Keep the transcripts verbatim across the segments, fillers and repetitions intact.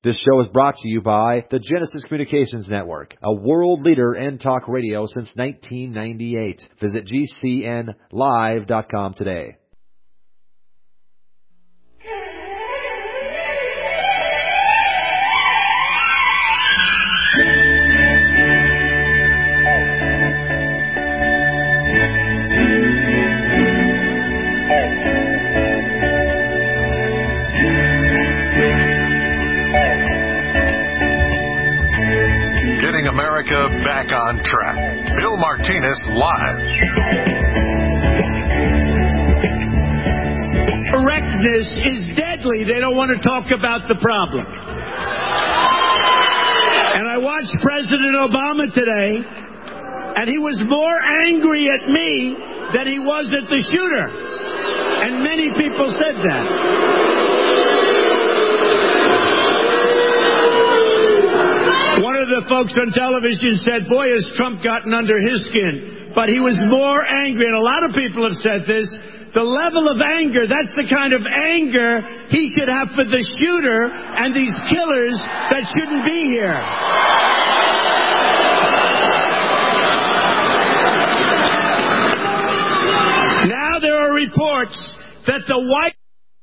This show is brought to you by the Genesis Communications Network, a world leader in talk radio since nineteen ninety-eight. Visit G C N live dot com today. America back on track. Bill Martinez live. Correctness is deadly. They don't want to talk about the problem. And I watched President Obama today, and he was more angry at me than he was at the shooter. And many people said that. One of the folks on television said, boy, has Trump gotten under his skin. But he was more angry, and a lot of people have said this, the level of anger, that's the kind of anger he should have for the shooter and these killers that shouldn't be here. Now there are reports that the White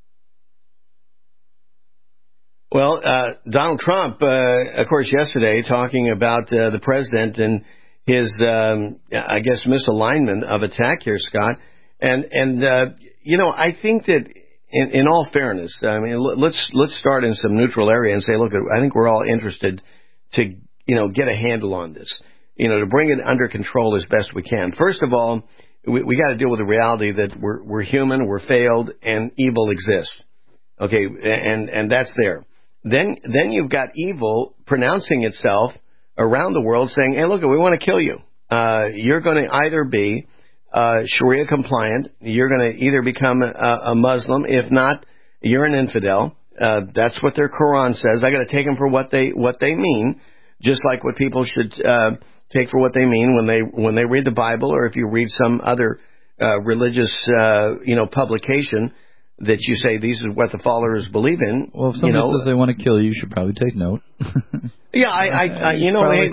Well, uh, Donald Trump, uh, of course, yesterday talking about uh, the president and his, um, I guess, misalignment of attack here, Scott. And, and uh, you know, I think that in, in all fairness, I mean, let's let's start in some neutral area and say, look, I think we're all interested to, you know, get a handle on this, you know, to bring it under control as best we can. First of all, we, we got to deal with the reality that we're, we're human, we're failed, and evil exists. Okay, and, and that's there. Then, then you've got evil pronouncing itself around the world saying, hey, look, we want to kill you. Uh, you're going to either be uh, Sharia compliant, you're going to either become a, a Muslim, if not, you're an infidel. Uh, that's what their Quran says. I got to take them for what they, what they mean, just like what people should uh, take for what they mean when they, when they read the Bible, or if you read some other uh, religious, uh, you know, publication that you say these are what the followers believe in. Well, if somebody you know, says they want to kill you, you should probably take note. yeah, I, I, I you know, probably,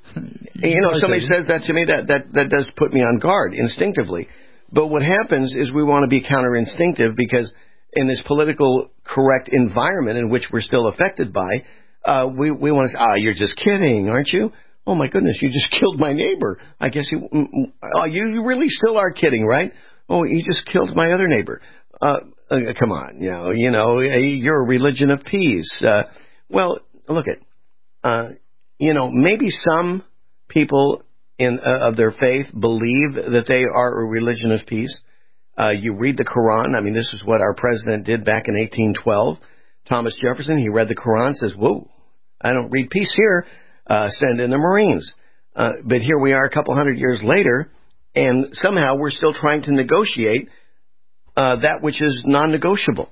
hey, you know, somebody says that to me, that, that, that does put me on guard instinctively. But what happens is we want to be counter-instinctive because in this political correct environment in which we're still affected by, uh, we, we want to say, ah, you're just kidding, aren't you? Oh, my goodness, you just killed my neighbor. I guess you, oh, you, you really still are kidding, right? Oh, you just killed my other neighbor. Uh, uh, come on, you know, you know, you're a religion of peace. Uh, well, look at, uh, you know, maybe some people in uh, of their faith believe that they are a religion of peace. Uh, you read the Quran. I mean, this is what our president did back in eighteen twelve. Thomas Jefferson, he read the Quran, says, whoa, I don't read peace here. Uh, send in the Marines. Uh, but here we are a couple hundred years later, and somehow we're still trying to negotiate Uh, that which is non-negotiable.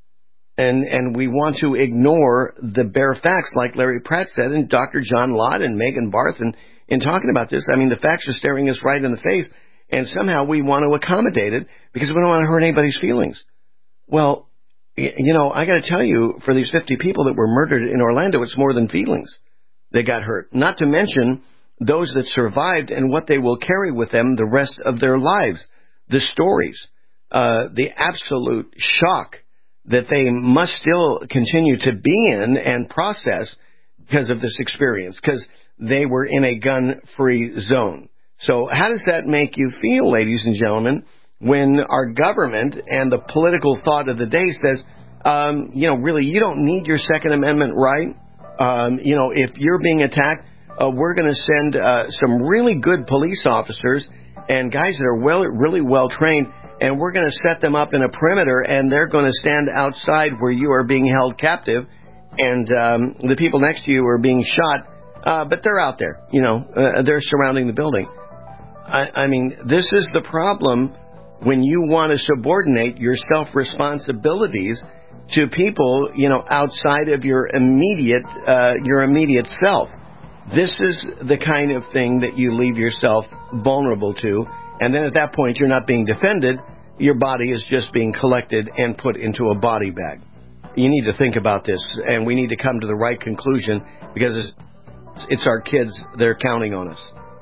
And and we want to ignore the bare facts, like Larry Pratt said, and Doctor John Lott and Megan Barth, and in talking about this, I mean, the facts are staring us right in the face, and somehow we want to accommodate it because we don't want to hurt anybody's feelings. Well, you know, I got to tell you, for these fifty people that were murdered in Orlando, it's more than feelings that got hurt. Not to mention those that survived and what they will carry with them the rest of their lives, the stories. Uh, the absolute shock that they must still continue to be in and process because of this experience, because they were in a gun-free zone. So how does that make you feel, ladies and gentlemen, when our government and the political thought of the day says, um, you know, really, you don't need your Second Amendment right. Um, you know, if you're being attacked, uh, we're going to send uh, some really good police officers and guys that are well, really well trained, and we're going to set them up in a perimeter, and they're going to stand outside where you are being held captive, and um, the people next to you are being shot, uh, but they're out there, you know, uh, they're surrounding the building. I, I mean, this is the problem when you want to subordinate your self-responsibilities to people, you know, outside of your immediate, uh, your immediate self. This is the kind of thing that you leave yourself vulnerable to, and then at that point you're not being defended, your body is just being collected and put into a body bag. you need to think about this, and we need to come to the right conclusion because it's, it's our kids. They're counting on us.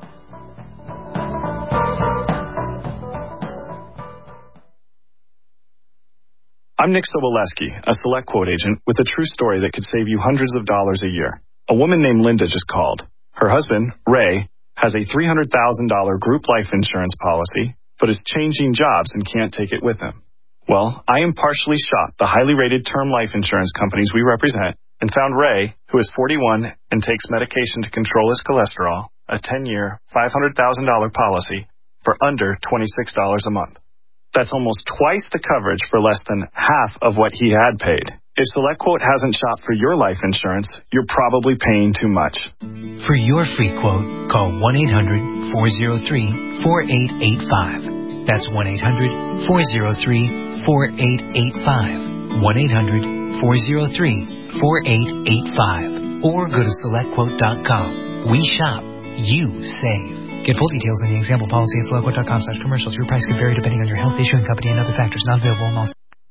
I'm Nick Soboleski, a Select Quote agent with a true story that could save you hundreds of dollars a year. A woman named Linda just called. Her husband, Ray, has a three hundred thousand dollars group life insurance policy, but is changing jobs and can't take it with him. Well, I impartially shopped the highly rated term life insurance companies we represent and found Ray, who is forty-one and takes medication to control his cholesterol, a ten-year, five hundred thousand dollars policy for under twenty-six dollars a month. That's almost twice the coverage for less than half of what he had paid. If SelectQuote hasn't shopped for your life insurance, you're probably paying too much. For your free quote, call one eight hundred, four oh three, four eight eight five. That's one eight hundred, four oh three, four eight eight five. one eight hundred, four oh three, four eight eight five. Or go to select quote dot com. We shop, you save. Get full details on the example policy at select quote dot com slash commercials. Your price could vary depending on your health, issuing company, and other factors. Not available in all.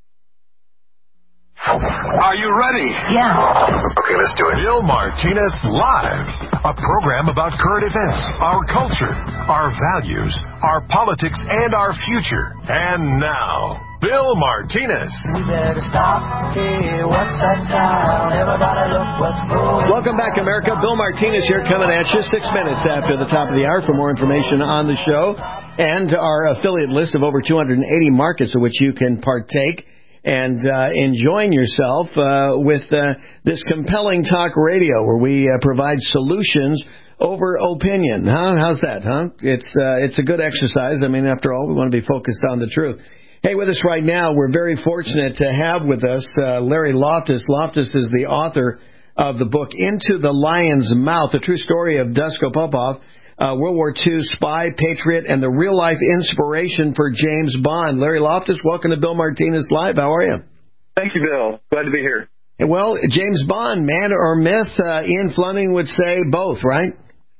Are you ready? Yeah. Okay, let's do it. Bill Martinez Live, a program about current events, our culture, our values, our politics, and our future. And now, Bill Martinez. We better stop. Hey, what's that sound? Everybody look what's going on. Welcome back, America. Bill Martinez here coming at you six minutes after the top of the hour. For more information on the show and our affiliate list of over two hundred eighty markets in which you can partake and uh, enjoying yourself uh, with uh, this compelling talk radio where we uh, provide solutions over opinion. Huh? How's that, huh? It's uh, it's a good exercise. I mean, after all, we want to be focused on the truth. Hey, with us right now, we're very fortunate to have with us uh, Larry Loftus. Loftus is the author of the book Into the Lion's Mouth, the true story of Dusko Popov, uh, World War Two spy, patriot, and the real-life inspiration for James Bond. Larry Loftus, welcome to Bill Martinez Live. How are you? Thank you, Bill. Glad to be here. Well, James Bond, man or myth? Uh, Ian Fleming would say both, right?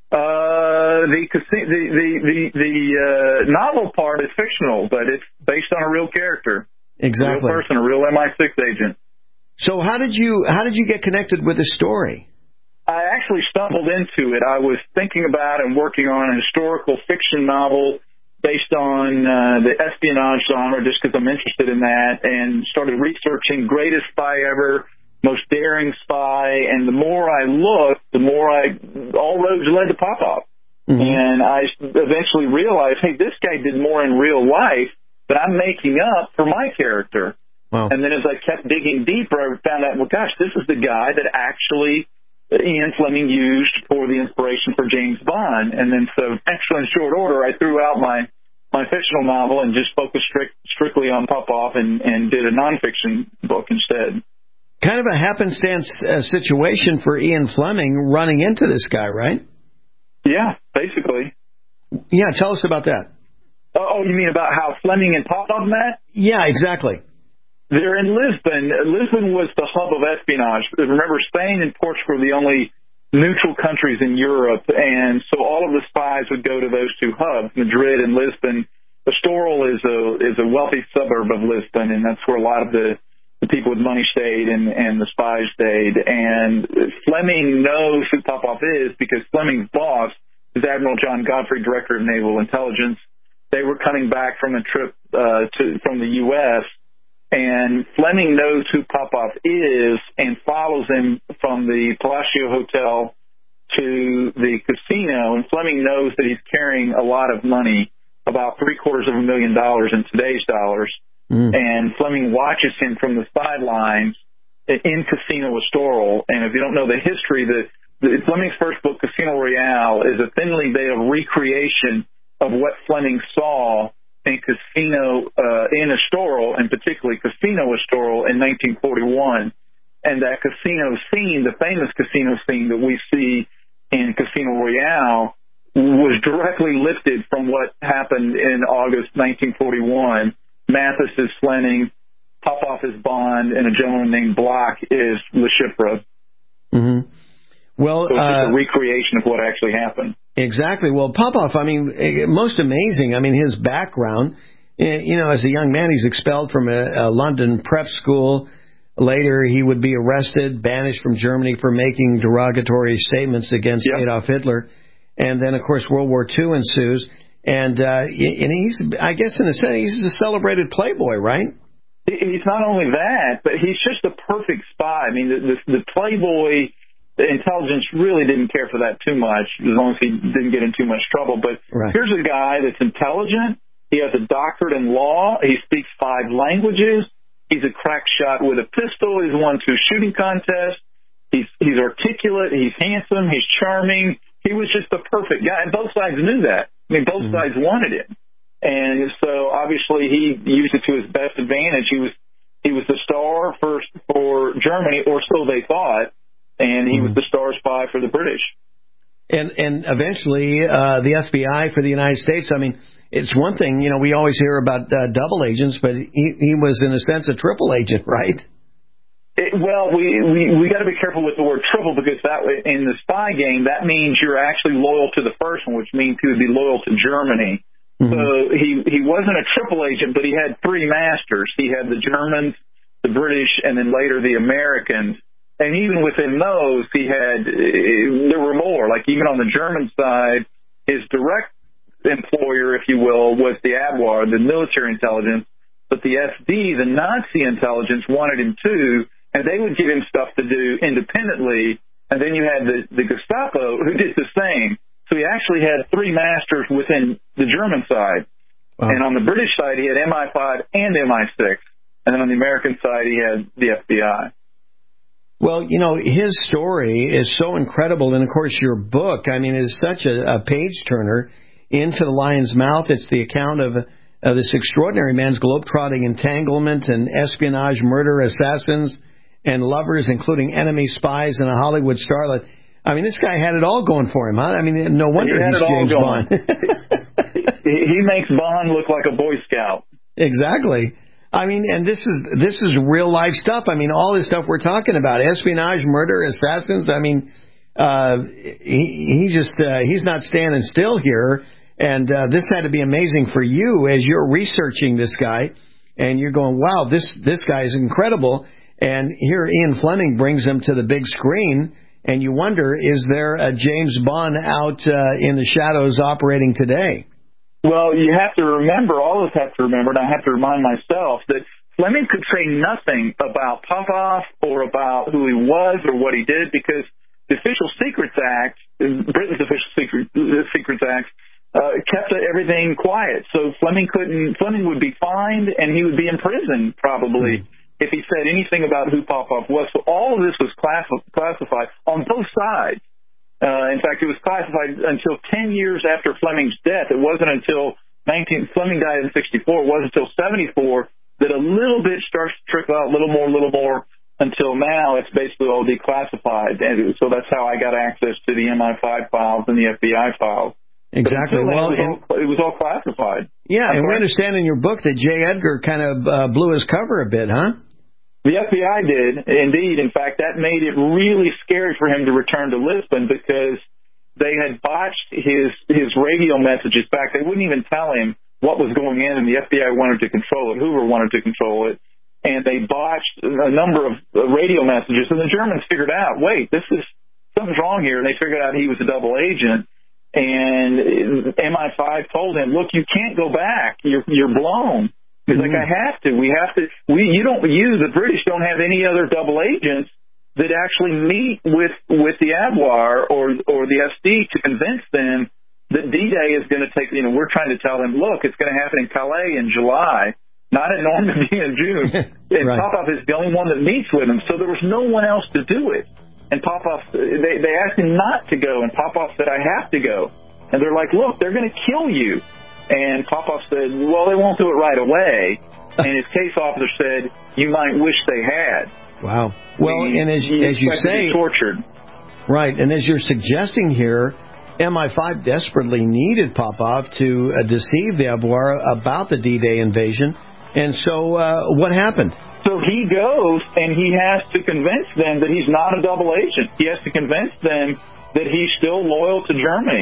Uh, the the the the, the uh, novel part is fictional, but it's based on a real character, exactly, a real person, a real M I six agent. So how did you how did you get connected with the story? I actually stumbled into it. I was thinking about and working on a historical fiction novel based on uh, the espionage genre, just because I'm interested in that, and started researching greatest spy ever, most daring spy, and the more I looked, the more I all roads led to Popov. Mm-hmm. And I eventually realized, hey, this guy did more in real life than I'm making up for my character. Wow. And then as I kept digging deeper, I found out, well, gosh, this is the guy that actually Ian Fleming used for the inspiration for James Bond. And then so actually in short order, I threw out my, my fictional novel and just focused strict, strictly on Popov and, and did a nonfiction book instead. Kind of a happenstance uh, situation for Ian Fleming running into this guy, right? Yeah, basically. Yeah, tell us about that. Oh, you mean about how Fleming and Popov met? Yeah, exactly. They're in Lisbon. Lisbon was the hub of espionage. Remember, Spain and Portugal were the only neutral countries in Europe, and so all of the spies would go to those two hubs, Madrid and Lisbon. Estoril is a is a wealthy suburb of Lisbon, and that's where a lot of the, the people with money stayed and, and the spies stayed. And Fleming knows who Popov is because Fleming's boss is Admiral John Godfrey, Director of Naval Intelligence. They were coming back from a trip uh, to from the U S, and Fleming knows who Popov is and follows him from the Palacio Hotel to the casino. And Fleming knows that he's carrying a lot of money, about three quarters of a million dollars in today's dollars. Mm. And Fleming watches him from the sidelines in Casino Estoril. And if you don't know the history, the, the Fleming's first book, Casino Royale, is a thinly veiled recreation of what Fleming saw in Casino uh, in Estoril, and particularly Casino Estoril in nineteen forty-one. And that casino scene, the famous casino scene that we see in Casino Royale, was directly lifted from what happened in August nineteen forty-one. Mathis is Fleming, Popov is Bond, and a gentleman named Bloch is Le Chiffre. Mm-hmm. Well, so it's just uh, a recreation of what actually happened. Exactly. Well, Popov, I mean, most amazing. I mean, his background, you know, as a young man, he's expelled from a, a London prep school, Later, he would be arrested, banished from Germany for making derogatory statements against yep. Adolf Hitler. And then, of course, World War Two ensues. And, uh, and he's, I guess, in a sense, he's a celebrated playboy, right? He's not only that, but he's just a perfect spy. I mean, the, the, the playboy intelligence really didn't care for that too much, as long as he didn't get in too much trouble. But right. here's a guy that's intelligent. He has a doctorate in law. He speaks five languages. He's a crack shot with a pistol. He's won two shooting contests. He's, he's articulate. He's handsome. He's charming. He was just the perfect guy. And both sides knew that. I mean, both mm-hmm. sides wanted him. And so obviously he used it to his best advantage. He was he was the star for for Germany, or so they thought, and he mm-hmm. was the star spy for the British. And and eventually uh, the F B I for the United States. I mean, it's one thing, you know, we always hear about uh, double agents, but he he was in a sense a triple agent, right? It, well, we we we got to be careful with the word triple, because that in the spy game that means you're actually loyal to the first one, which means he would be loyal to Germany. Mm-hmm. So he, he wasn't a triple agent, but he had three masters. He had the Germans, the British, and then later the Americans. And even within those, he had, there were more. Like even on the German side, his direct employer, if you will, was the A B W R, the military intelligence. But the S D, the Nazi intelligence, wanted him too, and they would give him stuff to do independently. And then you had the, the Gestapo, who did the same. So he actually had three masters within the German side. Wow. And on the British side, he had M I five and M I six. And then on the American side, he had the F B I. Well, you know, his story is so incredible. And, of course, your book, I mean, is such a, a page-turner. Into the Lion's Mouth, it's the account of uh, this extraordinary man's globetrotting entanglement and espionage, murder, assassins, and lovers, including enemy spies and a Hollywood starlet. I mean, this guy had it all going for him, huh? I mean, no wonder he he's James Bond. he, he makes Bond look like a Boy Scout. Exactly. I mean, and this is this is real life stuff. I mean, all this stuff we're talking about, espionage, murder, assassins. I mean, uh, he, he just uh, he's not standing still here. And uh, this had to be amazing for you as you're researching this guy, and you're going, wow, this this guy is incredible. And here Ian Fleming brings him to the big screen, and you wonder, is there a James Bond out uh, in the shadows operating today? Well, you have to remember, all of us have to remember, and I have to remind myself, that Fleming could say nothing about Popov or about who he was or what he did, because the Official Secrets Act, Britain's Official Secret, Secrets Act, uh, kept everything quiet. So Fleming couldn't, Fleming would be fined, and he would be in prison, probably, mm-hmm. if he said anything about who Popov was. So all of this was class- classified on both sides. Uh, in fact, it was classified until ten years after Fleming's death. It wasn't until nineteen Fleming died in sixty-four. It wasn't until seventy-four that a little bit starts to trickle out, a little more, a little more, until now it's basically all declassified. And so that's how I got access to the M I five files and the F B I files. Exactly. Well, it was, all, it was all classified. Yeah, and we understand in your book that J. Edgar kind of uh, blew his cover a bit, huh? The F B I did, indeed. In fact, that made it really scary for him to return to Lisbon, because they had botched his his radio messages back. They wouldn't even tell him what was going in, and the F B I wanted to control it. Hoover wanted to control it. And they botched a number of radio messages, and the Germans figured out, wait, this is something's wrong here, and they figured out he was a double agent. And M I five told him, look, you can't go back. You're you're blown. He's mm-hmm. like, I have to. We have to. We you don't. You the British don't have any other double agents that actually meet with with the A B W R or or the S D to convince them that D-Day is going to take. You know, we're trying to tell them, look, it's going to happen in Calais in July, not in Normandy in June. And right. Popov is the only one that meets with him, so there was no one else to do it. And Popov, they they asked him not to go, and Popov said, I have to go. And they're like, look, they're going to kill you. And Popov said, well, they won't do it right away. And his case officer said, you might wish they had. Wow. Well, he, and as, as you say, tortured. Right. And as you're suggesting here, M I five desperately needed Popov to uh, deceive the A B W R about the D-Day invasion. And so uh, what happened? So he goes and he has to convince them that he's not a double agent. He has to convince them that he's still loyal to Germany.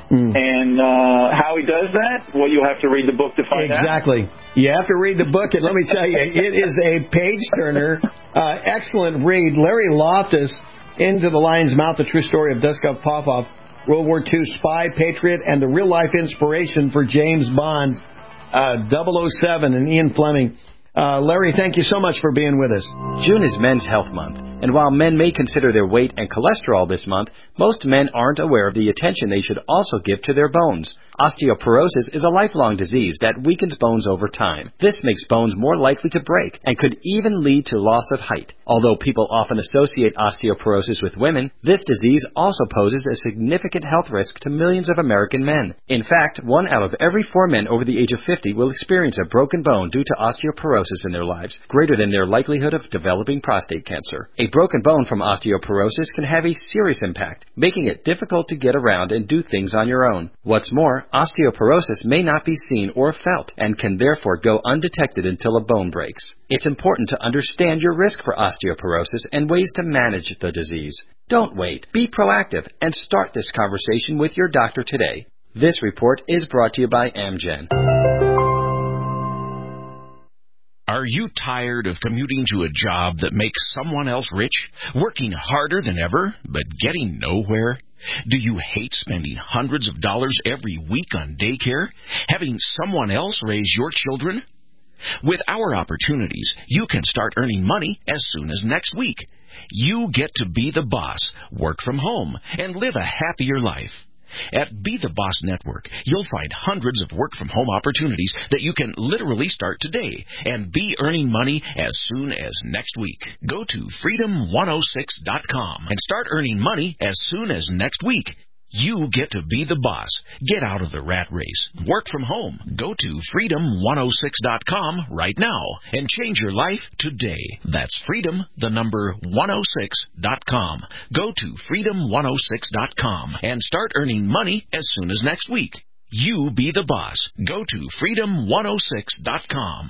Mm. And uh, how he does that, well, you'll have to read the book to find exactly. out. Exactly. You have to read the book, and let me tell you, it is a page-turner, uh, excellent read. Larry Loftus, Into the Lion's Mouth, The True Story of Duskov Popov, World War Two Spy, Patriot, and the real-life inspiration for James Bond, uh, double oh seven, and Ian Fleming. Uh, Larry, thank you so much for being with us. June is Men's Health Month, and while men may consider their weight and cholesterol this month, most men aren't aware of the attention they should also give to their bones. Osteoporosis is a lifelong disease that weakens bones over time. This makes bones more likely to break and could even lead to loss of height. Although people often associate osteoporosis with women, this disease also poses a significant health risk to millions of American men. In fact, one out of every four men over the age of fifty will experience a broken bone due to osteoporosis in their lives, greater than their likelihood of developing prostate cancer. A broken bone from osteoporosis can have a serious impact, making it difficult to get around and do things on your own. What's more, osteoporosis may not be seen or felt and can therefore go undetected until a bone breaks. It's important to understand your risk for osteoporosis and ways to manage the disease. Don't wait. Be proactive and start this conversation with your doctor today. This report is brought to you by Amgen. Are you tired of commuting to a job that makes someone else rich, working harder than ever, but getting nowhere? Do you hate spending hundreds of dollars every week on daycare, having someone else raise your children? With our opportunities, you can start earning money as soon as next week. You get to be the boss, work from home, and live a happier life. At Be the Boss Network, you'll find hundreds of work-from-home opportunities that you can literally start today and be earning money as soon as next week. Go to freedom one oh six dot com and start earning money as soon as next week. You get to be the boss. Get out of the rat race. Work from home. Go to freedom one oh six dot com right now and change your life today. That's freedom, the number one oh six dot com. Go to freedom one oh six dot com and start earning money as soon as next week. You be the boss. Go to freedom one oh six dot com.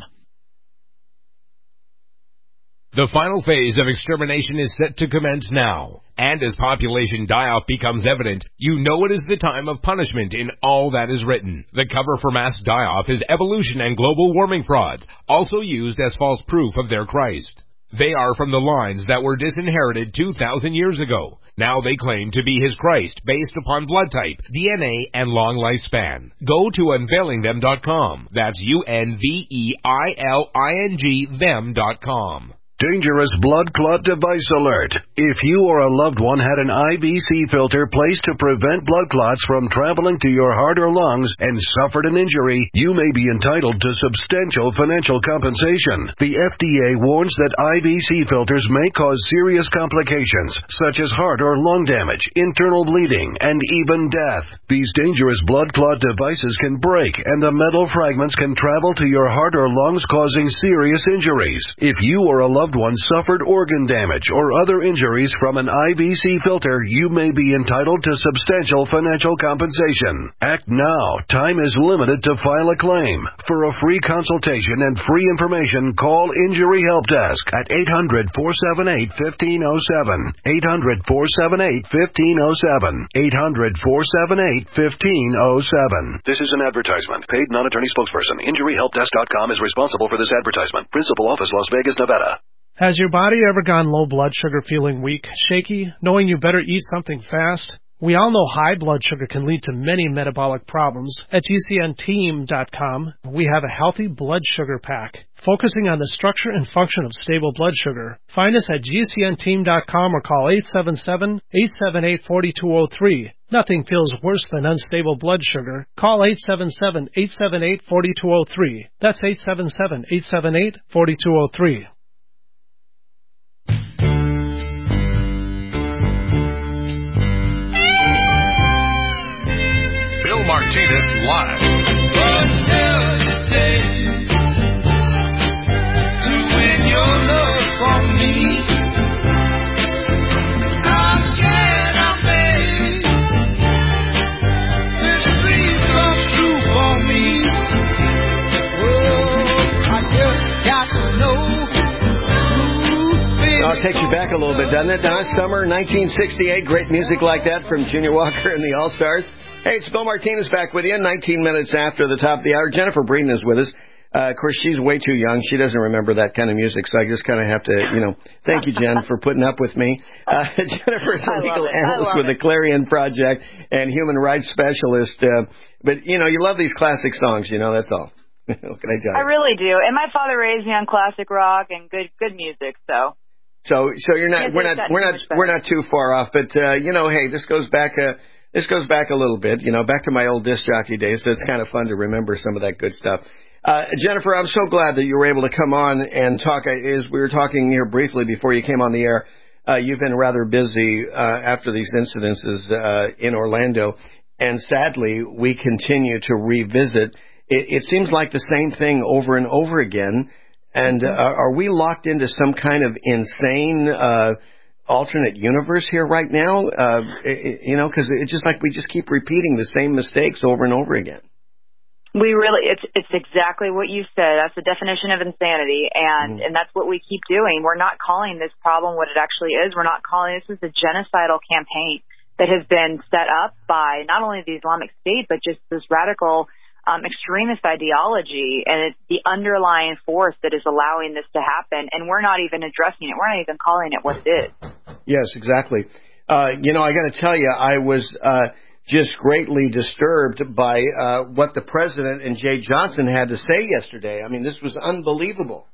The final phase of extermination is set to commence now. And as population die-off becomes evident, you know it is the time of punishment in all that is written. The cover for mass die-off is evolution and global warming frauds, also used as false proof of their Christ. They are from the lines that were disinherited two thousand years ago. Now they claim to be his Christ based upon blood type, D N A, and long lifespan. Go to unveiling them dot com. That's U N V E I L I N G them dot com. Dangerous blood clot device alert. If you or a loved one had an I V C filter placed to prevent blood clots from traveling to your heart or lungs and suffered an injury, you may be entitled to substantial financial compensation. The F D A warns that I V C filters may cause serious complications, such as heart or lung damage, internal bleeding, and even death. These dangerous blood clot devices can break, and the metal fragments can travel to your heart or lungs, causing serious injuries. If you or a loved one suffered organ damage or other injuries from an I V C filter, you may be entitled to substantial financial compensation. Act now. Time is limited to file a claim. For a free consultation and free information, call Injury Help Desk at eight hundred, four seven eight, one five zero seven. eight hundred, four seven eight, one five zero seven. eight hundred, four seven eight, one five zero seven. This is an advertisement. Paid non-attorney spokesperson. Injury Help Desk dot com is responsible for this advertisement. Principal office, Las Vegas, Nevada. Has your body ever gone low blood sugar, feeling weak, shaky, knowing you better eat something fast? We all know high blood sugar can lead to many metabolic problems. At G C N team dot com, we have a healthy blood sugar pack, focusing on the structure and function of stable blood sugar. Find us at G C N team dot com or call eight seven seven, eight seven eight, four two zero three. Nothing feels worse than unstable blood sugar. Call eight seven seven, eight seven eight, four two zero three. That's eight seven seven, eight seven eight, four two zero three. Bill Martinez Live. What does it take to win your love from me? How can I make this dream come true for me? Oh, I just got to know. takes you back a little bit, doesn't it, Donna? Summer nineteen sixty-eight, great music like that from Junior Walker and the All-Stars. Hey, it's Bill Martinez back with you, nineteen minutes after the top of the hour. Jennifer Breeden is with us. Uh, of course, she's way too young. She doesn't remember that kind of music, so I just kind of have to, you know, thank you, Jen, for putting up with me. Uh, Jennifer's a legal analyst with the Clarion Project and human rights specialist. Uh, but, you know, you love these classic songs, you know, that's all. What can I tell you? I really do. And my father raised me on classic rock and good good music, so. So so you're not we're not we're not we're not too far off, but uh, you know, hey, this goes back uh, this goes back a little bit, you know, back to my old disc jockey days. So it's kind of fun to remember some of that good stuff. Uh, Jennifer, I'm so glad that you were able to come on and talk. As we were talking here briefly before you came on the air, uh, you've been rather busy uh, after these incidences uh, in Orlando, and sadly, we continue to revisit. It, it seems like the same thing over and over again. And uh, are we locked into some kind of insane uh, alternate universe here right now? Uh, it, you know, because it's just like we just keep repeating the same mistakes over and over again. We really, it's it's exactly what you said. That's the definition of insanity, and mm-hmm. and that's what we keep doing. We're not calling this problem what it actually is. We're not calling this is a genocidal campaign that has been set up by not only the Islamic State, but just this radical Um, extremist ideology, and it's the underlying force that is allowing this to happen, and we're not even addressing it. We're not even calling it what it is. Yes, exactly. Uh, you know, I got to tell you, I was uh, just greatly disturbed by uh, what the president and Jay Johnson had to say yesterday. I mean, this was unbelievable.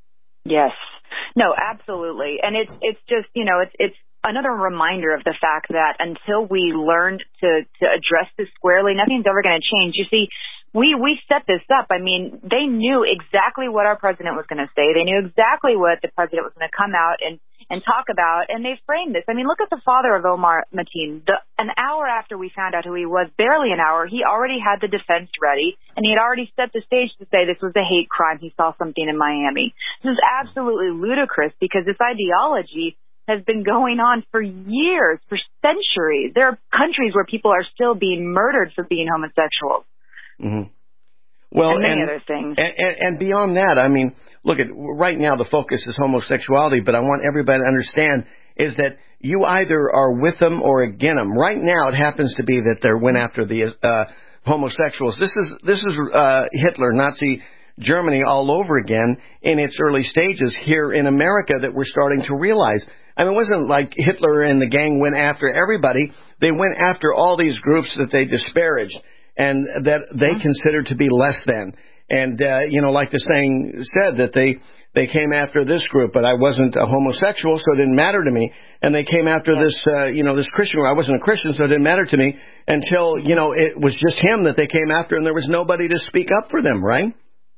Yes. No, absolutely. And it's it's just, you know, it's it's another reminder of the fact that until we learned to, to address this squarely, nothing's ever going to change. You see, we, we set this up. I mean, they knew exactly what our president was going to say. They knew exactly what the president was going to come out and, and talk about, and they framed this. I mean, look at the father of Omar Mateen. The, an hour after we found out who he was, barely an hour, he already had the defense ready, and he had already set the stage to say this was a hate crime. He saw something in Miami. This is absolutely ludicrous because this ideology has been going on for years, for centuries. There are countries where people are still being murdered for being homosexuals. Mm-hmm. Well, and many and, other things. And, and beyond that, I mean, look, at right now the focus is homosexuality, but I want everybody to understand is that you either are with them or against them. Right now, it happens to be that they went after the uh, homosexuals. This is this is uh, Hitler, Nazi Germany all over again in its early stages here in America that we're starting to realize. I mean, it wasn't like Hitler and the gang went after everybody. They went after all these groups that they disparaged and that they considered to be less than. And, uh, you know, like the saying said, that they, they came after this group, but I wasn't a homosexual, so it didn't matter to me. And they came after this, uh, you know, this Christian. I wasn't a Christian, so it didn't matter to me until, you know, it was just him that they came after and there was nobody to speak up for them, right?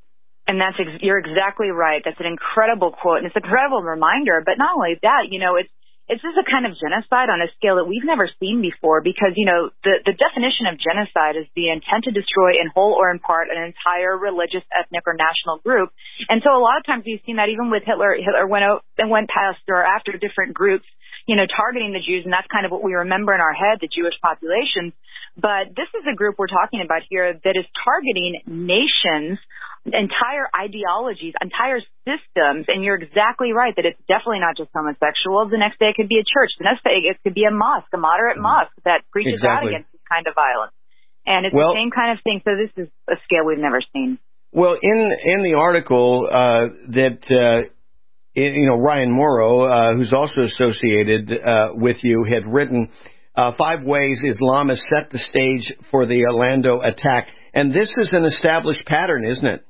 And that's ex- you're exactly right. That's an incredible quote, and it's an incredible reminder. But not only that, you know, it's it's just a kind of genocide on a scale that we've never seen before. Because you know, the the definition of genocide is the intent to destroy in whole or in part an entire religious, ethnic, or national group. And so a lot of times we've seen that even with Hitler. Hitler went out and went past or after different groups, you know, targeting the Jews, and that's kind of what we remember in our head, the Jewish populations. But this is a group we're talking about here that is targeting nations, entire ideologies, entire systems, and you're exactly right that it's definitely not just homosexuals. The next day it could be a church. The next day it could be a mosque, a moderate mosque that preaches exactly. out against this kind of violence. And it's well, the same kind of thing. So this is a scale we've never seen. Well, in in the article uh, that uh, you know Ryan Morrow, uh, who's also associated uh, with you, had written. Uh, five ways Islamists set the stage for the Orlando attack. And this is an established pattern, isn't it?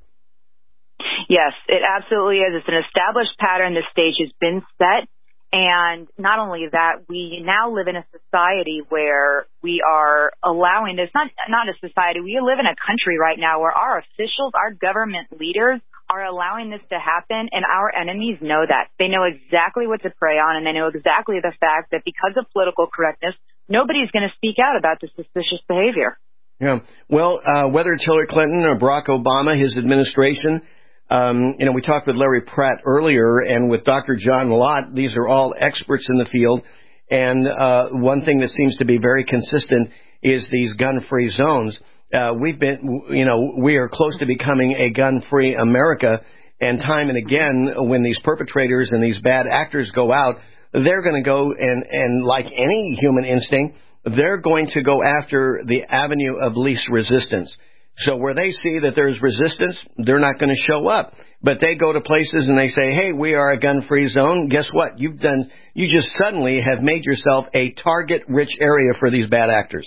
Yes, it absolutely is. It's an established pattern. The stage has been set. And not only that, we now live in a society where we are allowing this, not, not a society, we live in a country right now where our officials, our government leaders are allowing this to happen, and our enemies know that. They know exactly what to prey on, and they know exactly the fact that because of political correctness, nobody's going to speak out about this suspicious behavior. Yeah. Well, uh, whether it's Hillary Clinton or Barack Obama, his administration, um, you know, we talked with Larry Pratt earlier and with Doctor John Lott. These are all experts in the field. And uh, one thing that seems to be very consistent is these gun-free zones. Uh, we've been, you know, we are close to becoming a gun-free America. And time and again, when these perpetrators and these bad actors go out, they're going to go and, and like any human instinct, they're going to go after the avenue of least resistance. So where they see that there's resistance, they're not going to show up. But they go to places and they say, hey, we are a gun-free zone. Guess what? You've done, you just suddenly have made yourself a target-rich area for these bad actors.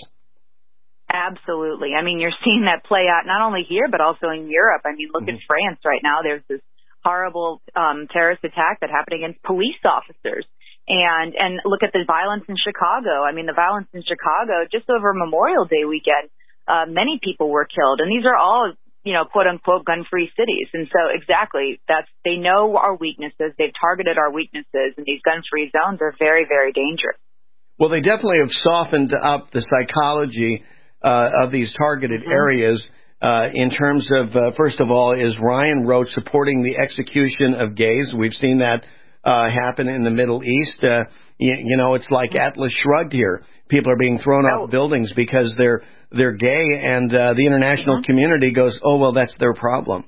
Absolutely. I mean, you're seeing that play out not only here, but also in Europe. I mean, look mm-hmm. at France right now. There's this horrible um, terrorist attack that happened against police officers. And and look at the violence in Chicago. I mean, the violence in Chicago, just over Memorial Day weekend, uh, many people were killed. And these are all, you know, quote-unquote gun-free cities. And so exactly, that's they know our weaknesses. They've targeted our weaknesses. And these gun-free zones are very, very dangerous. Well, they definitely have softened up the psychology uh, of these targeted mm-hmm. areas uh, in terms of, uh, first of all, as Ryan wrote, supporting the execution of gays. We've seen that Uh, happen in the Middle East. Uh, you, you know, it's like Atlas Shrugged here. People are being thrown off buildings because they're they're gay, and uh, the international mm-hmm. community goes, oh, well, that's their problem.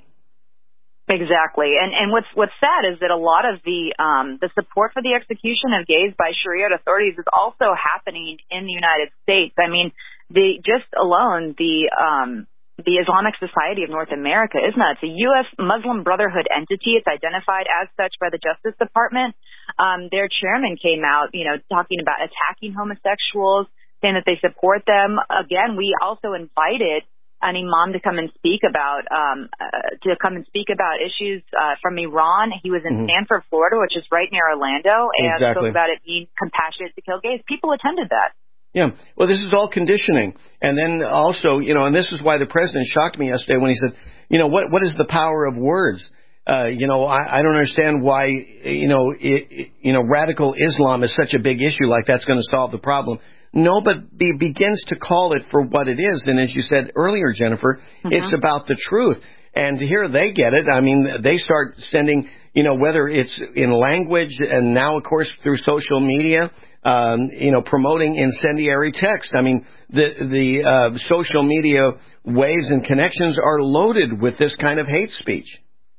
Exactly. And and what's what's sad is that a lot of the um, the support for the execution of gays by Sharia authorities is also happening in the United States. I mean, the just alone the um, the Islamic Society of North America is not. It's a U S Muslim Brotherhood entity. It's identified as such by the Justice Department. Um, their chairman came out, you know, talking about attacking homosexuals, saying that they support them. Again, we also invited an imam to come and speak about um, uh, to come and speak about issues uh, from Iran. He was in mm-hmm. Sanford, Florida, which is right near Orlando, and exactly. spoke about it being compassionate to kill gays. People attended that. Yeah. Well, this is all conditioning. And then also, you know, and this is why the president shocked me yesterday when he said, you know, what what is the power of words? Uh, you know, I, I don't understand why, you know, it, it, you know, radical Islam is such a big issue, like that's going to solve the problem. No, but he begins to call it for what it is. And as you said earlier, Jennifer, mm-hmm. it's about the truth. And here they get it. I mean, they start sending, you know, whether it's in language and now, of course, through social media, um, you know, promoting incendiary text. I mean, the the uh, social media waves and connections are loaded with this kind of hate speech.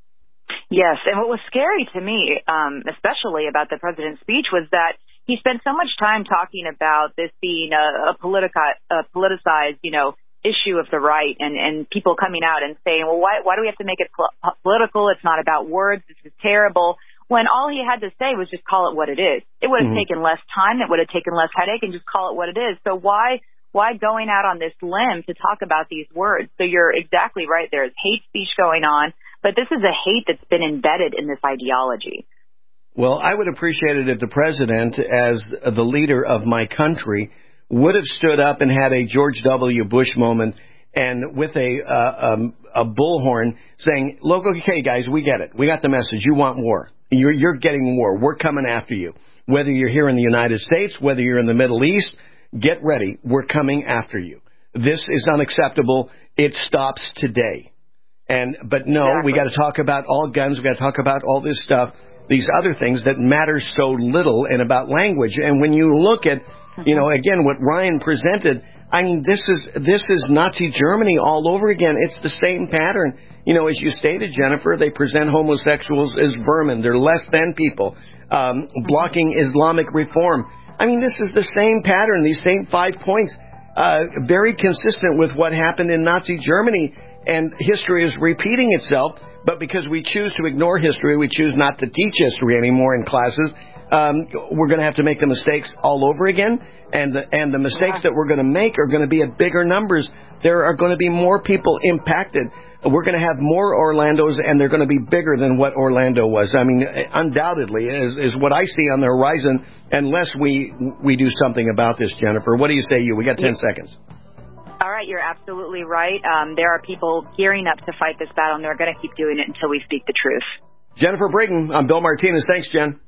Yes, and what was scary to me, um, especially about the president's speech, was that he spent so much time talking about this being a, a, politica, a politicized, you know, issue of the right, and, and people coming out and saying, well, why, why do we have to make it pol- political? It's not about words. This is terrible. When all he had to say was just call it what it is. It would have mm-hmm. taken less time. It would have taken less headache, and just call it what it is. So why why going out on this limb to talk about these words? So you're exactly right. There's hate speech going on, but this is a hate that's been embedded in this ideology. Well, I would appreciate it if the president, as the leader of my country, would have stood up and had a George W. Bush moment and with a uh, um, a bullhorn saying, look, okay, guys, we get it. We got the message. You want war. You're, you're getting war. We're coming after you. Whether you're here in the United States, whether you're in the Middle East, get ready. We're coming after you. This is unacceptable. It stops today. And But no, exactly. we got to talk about all guns. We got to talk about all this stuff, these other things that matter so little, and about language. And when you look at, you know, again, what Ryan presented, I mean, this is this is Nazi Germany all over again. It's the same pattern. You know, as you stated, Jennifer, they present homosexuals as vermin. They're less than people, um, blocking Islamic reform. I mean, this is the same pattern, these same five points, uh, very consistent with what happened in Nazi Germany. And history is repeating itself. But because we choose to ignore history, we choose not to teach history anymore in classes, um, we're going to have to make the mistakes all over again. And the, and the mistakes that we're going to make are going to be at bigger numbers. There are going to be more people impacted. We're going to have more Orlandos, and they're going to be bigger than what Orlando was. I mean, undoubtedly, is, is what I see on the horizon, unless we we do something about this, Jennifer. What do you say, you? We got ten yeah. seconds. All right, you're absolutely right. Um, there are people gearing up to fight this battle, and they're going to keep doing it until we speak the truth. Jennifer Brayton, I'm Bill Martinez. Thanks, Jen.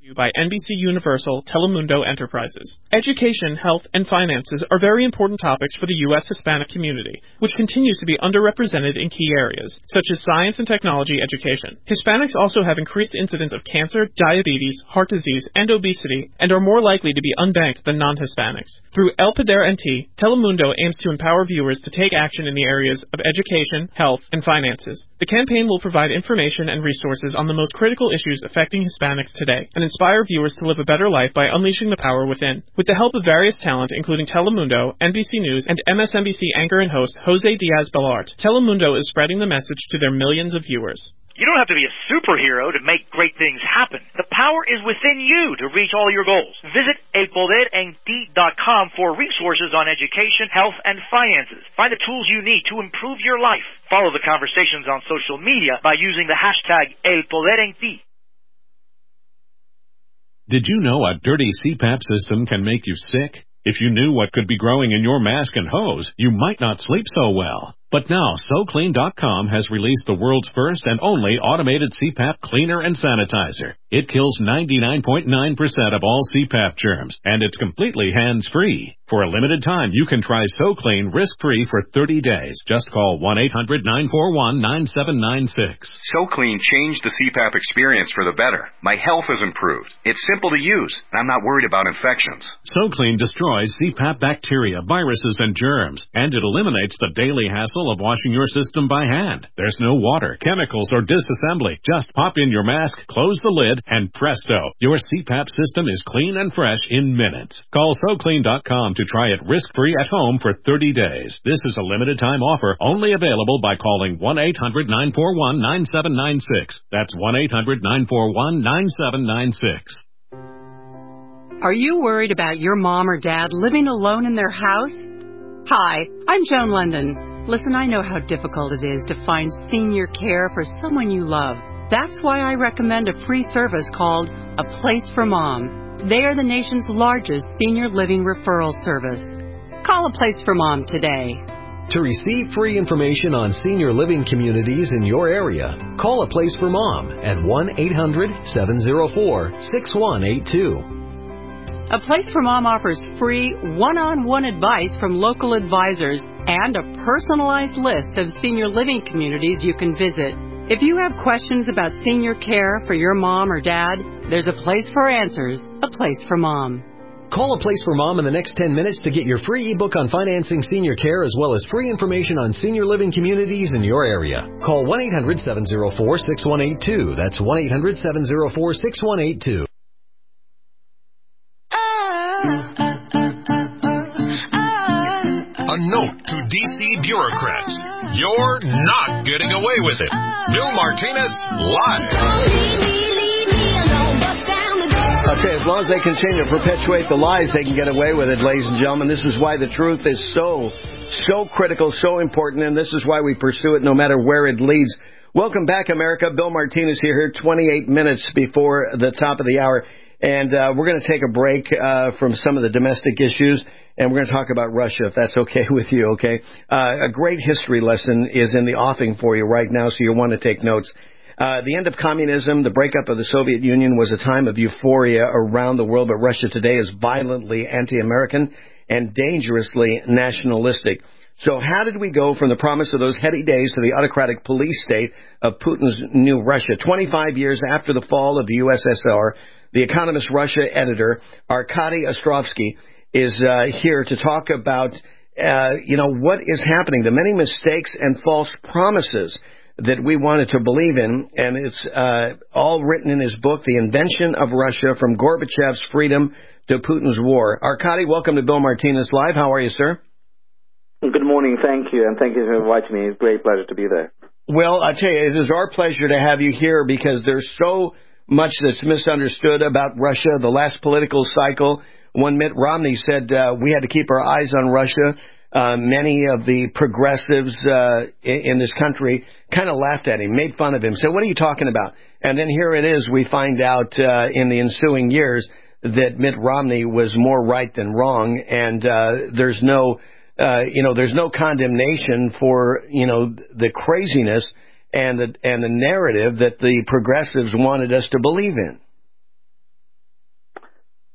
By N B C Universal Telemundo Enterprises. Education, health, and finances are very important topics for the U S Hispanic community, which continues to be underrepresented in key areas, such as science and technology education. Hispanics also have increased incidence of cancer, diabetes, heart disease, and obesity, and are more likely to be unbanked than non-Hispanics. Through El Poder N T, Telemundo aims to empower viewers to take action in the areas of education, health, and finances. The campaign will provide information and resources on the most critical issues affecting Hispanics today, and inspire viewers to live a better life by unleashing the power within. With the help of various talent, including Telemundo, N B C News, and M S N B C anchor and host Jose Diaz-Balart, Telemundo is spreading the message to their millions of viewers. You don't have to be a superhero to make great things happen. The power is within you to reach all your goals. Visit el poder en ti dot com for resources on education, health, and finances. Find the tools you need to improve your life. Follow the conversations on social media by using the hashtag ElPoderEnTi. Did you know a dirty C PAP system can make you sick? If you knew what could be growing in your mask and hose, you might not sleep so well. But now, So Clean dot com has released the world's first and only automated C PAP cleaner and sanitizer. It kills ninety-nine point nine percent of all C PAP germs, and it's completely hands-free. For a limited time, you can try So Clean risk-free for thirty days. Just call one eight hundred nine four one nine seven nine six. So Clean changed the C PAP experience for the better. My health has improved. It's simple to use, and I'm not worried about infections. So Clean destroys C PAP bacteria, viruses, and germs, and it eliminates the daily hassle of washing your system by hand. There's no water, chemicals, or disassembly. Just pop in your mask, close the lid, and presto, your C PAP system is clean and fresh in minutes. Call So Clean dot com to try it risk-free at home for thirty days. This is a limited-time offer, only available by calling one eight hundred nine four one nine seven nine six. That's one eight hundred nine four one nine seven nine six. Are you worried about your mom or dad living alone in their house? Hi, I'm Joan London. Listen, I know how difficult it is to find senior care for someone you love. That's why I recommend a free service called A Place for Mom. They are the nation's largest senior living referral service. Call A Place for Mom today. To receive free information on senior living communities in your area, call A Place for Mom at one eight hundred seven oh four six one eight two. A Place for Mom offers free one-on-one advice from local advisors and a personalized list of senior living communities you can visit. If you have questions about senior care for your mom or dad, there's a place for answers, A Place for Mom. Call A Place for Mom in the next ten minutes to get your free ebook on financing senior care as well as free information on senior living communities in your area. Call one eight hundred seven oh four six one eight two. That's one eight hundred seven oh four six one eight two. A note to D C bureaucrats. You're not getting away with it. Bill Martinez, live. I'll tell you, as long as they continue to perpetuate the lies, they can get away with it, ladies and gentlemen. This is why the truth is so, so critical, so important, and this is why we pursue it no matter where it leads. Welcome back, America. Bill Martinez here, twenty-eight minutes before the top of the hour. And uh, we're going to take a break uh, from some of the domestic issues, and we're going to talk about Russia, if that's okay with you, okay? Uh, a great history lesson is in the offing for you right now, so you'll want to take notes. Uh, the end of communism, the breakup of the Soviet Union was a time of euphoria around the world, but Russia today is violently anti-American and dangerously nationalistic. So how did we go from the promise of those heady days to the autocratic police state of Putin's new Russia? twenty-five years after the fall of the U S S R, The Economist Russia editor, Arkady Ostrovsky, is uh, here to talk about, uh, you know, what is happening, the many mistakes and false promises that we wanted to believe in. And it's uh, all written in his book, The Invention of Russia, From Gorbachev's Freedom to Putin's War. Arkady, welcome to Bill Martinez Live. How are you, sir? Good morning. Thank you. And thank you for inviting me. It's a great pleasure to be there. Well, I tell you, it is our pleasure to have you here because there's so much that's misunderstood about Russia. The last political cycle, when Mitt Romney said uh, we had to keep our eyes on Russia, uh, many of the progressives uh, in, in this country kind of laughed at him, made fun of him, said, what are you talking about? And then here it is, we find out uh, in the ensuing years that Mitt Romney was more right than wrong, and uh, there's no, uh, you know, there's no condemnation for, you know, the craziness and the and the narrative that the progressives wanted us to believe in.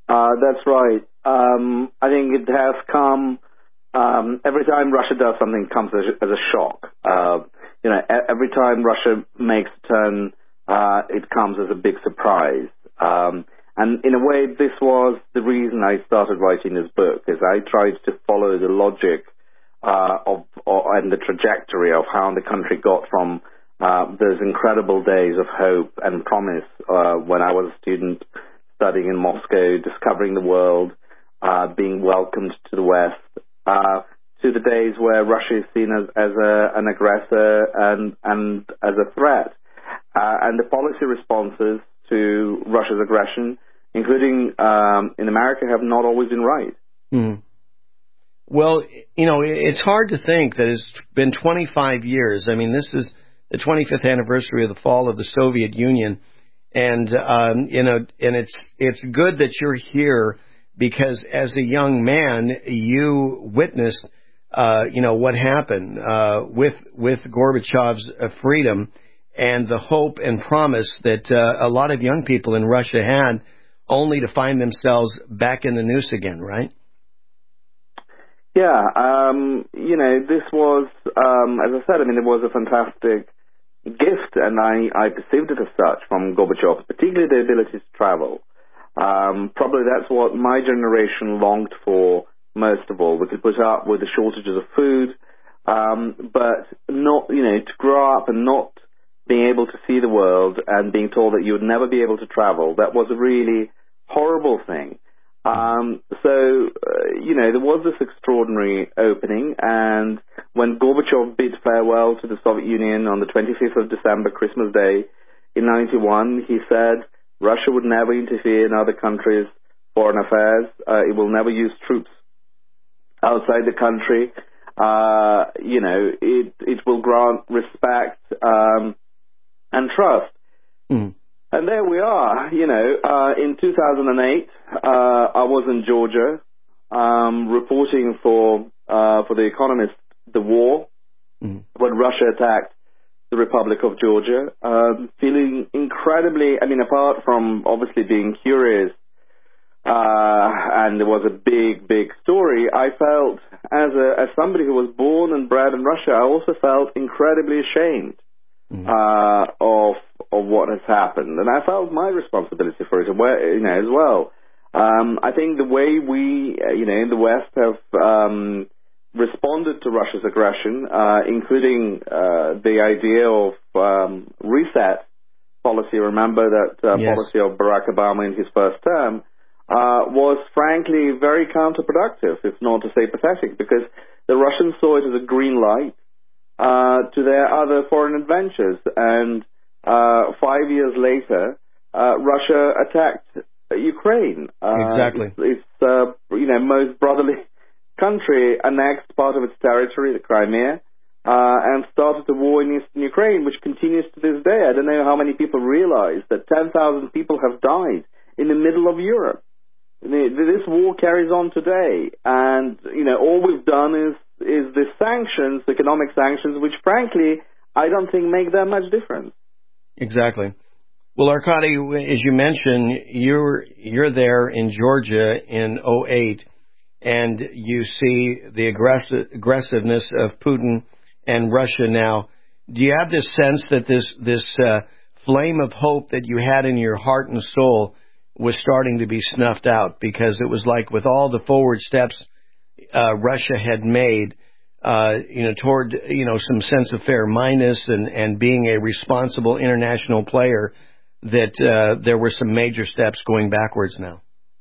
Uh, that's right. Um, I think it has come, um, every time Russia does something, it comes as a, as a shock. Uh, you know, every time Russia makes a turn, uh, it comes as a big surprise. Um, and in a way, this was the reason I started writing this book, is I tried to follow the logic uh, of, of and the trajectory of how the country got from uh, those incredible days of hope and promise uh, when I was a student studying in Moscow, discovering the world, uh, being welcomed to the West, uh, to the days where Russia is seen as, as a, an aggressor and, and as a threat. Uh, and the policy responses to Russia's aggression, including um, in America, have not always been right. Mm. Well, you know, it's hard to think that it's been twenty-five years. I mean, this is the twenty-fifth anniversary of the fall of the Soviet Union. And, um, you know, and it's it's good that you're here because as a young man, you witnessed, uh, you know, what happened uh, with with Gorbachev's uh, freedom and the hope and promise that uh, a lot of young people in Russia had, only to find themselves back in the noose again, right? Yeah, um, you know, this was, um, as I said, I mean, it was a fantastic gift, and I, I perceived it as such from Gorbachev, particularly the ability to travel. Um, probably that's what my generation longed for most of all. We could put up with the shortages of food, um, but not, you know, to grow up and not being able to see the world and being told that you would never be able to travel, that was a really horrible thing. Um, so, uh, you know, there was this extraordinary opening, and when Gorbachev bid farewell to the Soviet Union on the twenty-fifth of December, Christmas Day, in ninety-one, he said Russia would never interfere in other countries' foreign affairs. Uh, it will never use troops outside the country. Uh, you know, it, it will grant respect um, and trust. Mm. And there we are, you know, uh, in two thousand eight, uh, I was in Georgia, um, reporting for, uh, for The Economist, the war, mm. when Russia attacked the Republic of Georgia, um, feeling incredibly, I mean, apart from obviously being curious, uh, and there was a big, big story, I felt, as a, as somebody who was born and bred in Russia, I also felt incredibly ashamed. Mm. Uh, of of what has happened, and I felt my responsibility for it, you know, as well. Um, I think the way we, uh, you know, in the West have um, responded to Russia's aggression, uh, including uh, the idea of um, reset policy. Remember that uh, yes. policy of Barack Obama in his first term uh, was, frankly, very counterproductive, if not to say pathetic, because the Russians saw it as a green light Uh, to their other foreign adventures. And uh, five years later, uh, Russia attacked Ukraine. Uh, exactly. It's, it's uh, you know, most brotherly country, annexed part of its territory, the Crimea, uh, and started the war in eastern Ukraine, which continues to this day. I don't know how many people realize that ten thousand people have died in the middle of Europe. This war carries on today, and you know, all we've done is is the sanctions, economic sanctions, which frankly I don't think make that much difference. Exactly. Well, Arkady, as you mentioned, you're you're there in Georgia in oh eight, and you see the aggressive, aggressiveness of Putin and Russia now. Do you have this sense that this this uh, flame of hope that you had in your heart and soul was starting to be snuffed out, because it was like with all the forward steps uh, Russia had made, uh, you know, toward, you know, some sense of fair-mindedness and, and being a responsible international player, that uh, there were some major steps going backwards now?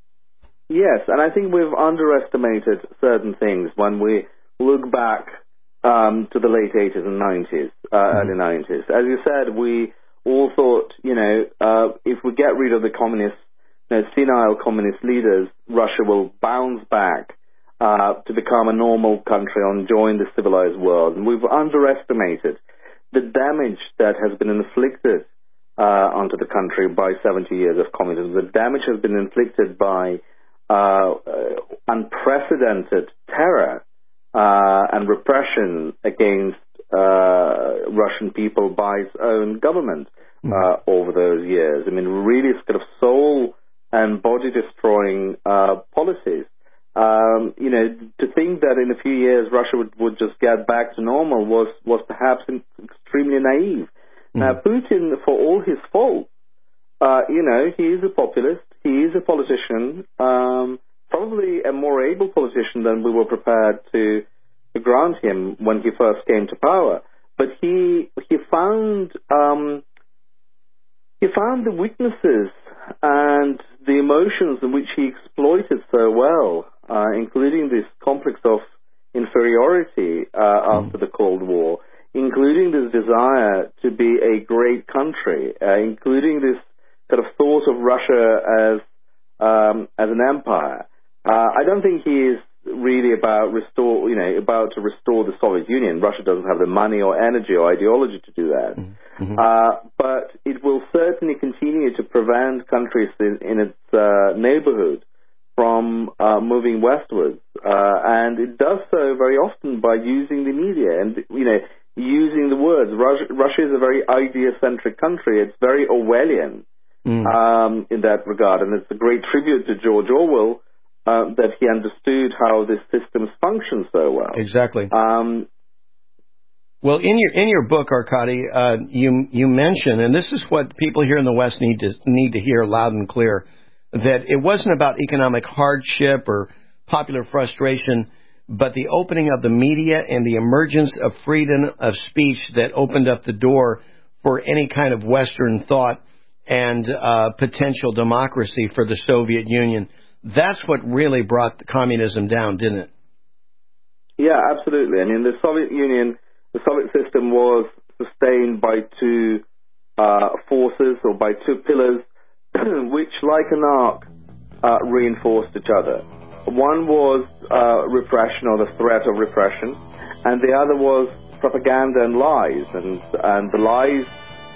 Yes, and I think we've underestimated certain things when we look back um, to the late eighties and nineties, uh, mm-hmm. early nineties. As you said, we all thought, you know, uh, if we get rid of the communists, you know, senile communist leaders, Russia will bounce back uh, to become a normal country and join the civilized world. And we've underestimated the damage that has been inflicted uh, onto the country by seventy years of communism. The damage has been inflicted by uh, uh, unprecedented terror uh, and repression against uh, Russian people by its own government uh, over those years. I mean, really sort of soul and body-destroying uh, policies. Um, you know, to think that in a few years Russia would, would just get back to normal was, was perhaps extremely naive. Mm. Now, Putin, for all his faults, uh, you know, he is a populist, he is a politician, um, probably a more able politician than we were prepared to, to grant him when he first came to power. But he he found um, he found the weaknesses and the emotions in which he exploited so well, uh, including this complex of inferiority uh, mm. after the Cold War, including this desire to be a great country, uh, including this kind of thought of Russia as um, as an empire. Uh, I don't think he is really about restore, you know, about to restore the Soviet Union. Russia doesn't have the money or energy or ideology to do that. Mm-hmm. Uh, but it will certainly continue to prevent countries in, in its uh, neighborhood from uh, moving westwards. Uh, and it does so very often by using the media and, you know, using the words. Russia, Russia is a very idea-centric country. It's very Orwellian mm. um, in that regard. And it's a great tribute to George Orwell, Uh, that he understood how this system functions so well. Exactly. Um, well, in your in your book, Arkady, uh, you you mention, and this is what people here in the West need to need to hear loud and clear, that it wasn't about economic hardship or popular frustration, but the opening of the media and the emergence of freedom of speech that opened up the door for any kind of Western thought and uh, potential democracy for the Soviet Union. That's what really brought the communism down, didn't it? Yeah, absolutely. I mean, the Soviet Union, the Soviet system was sustained by two uh, forces or by two pillars, which, like an arc, uh, reinforced each other. One was uh, repression or the threat of repression, and the other was propaganda and lies. And, and the lies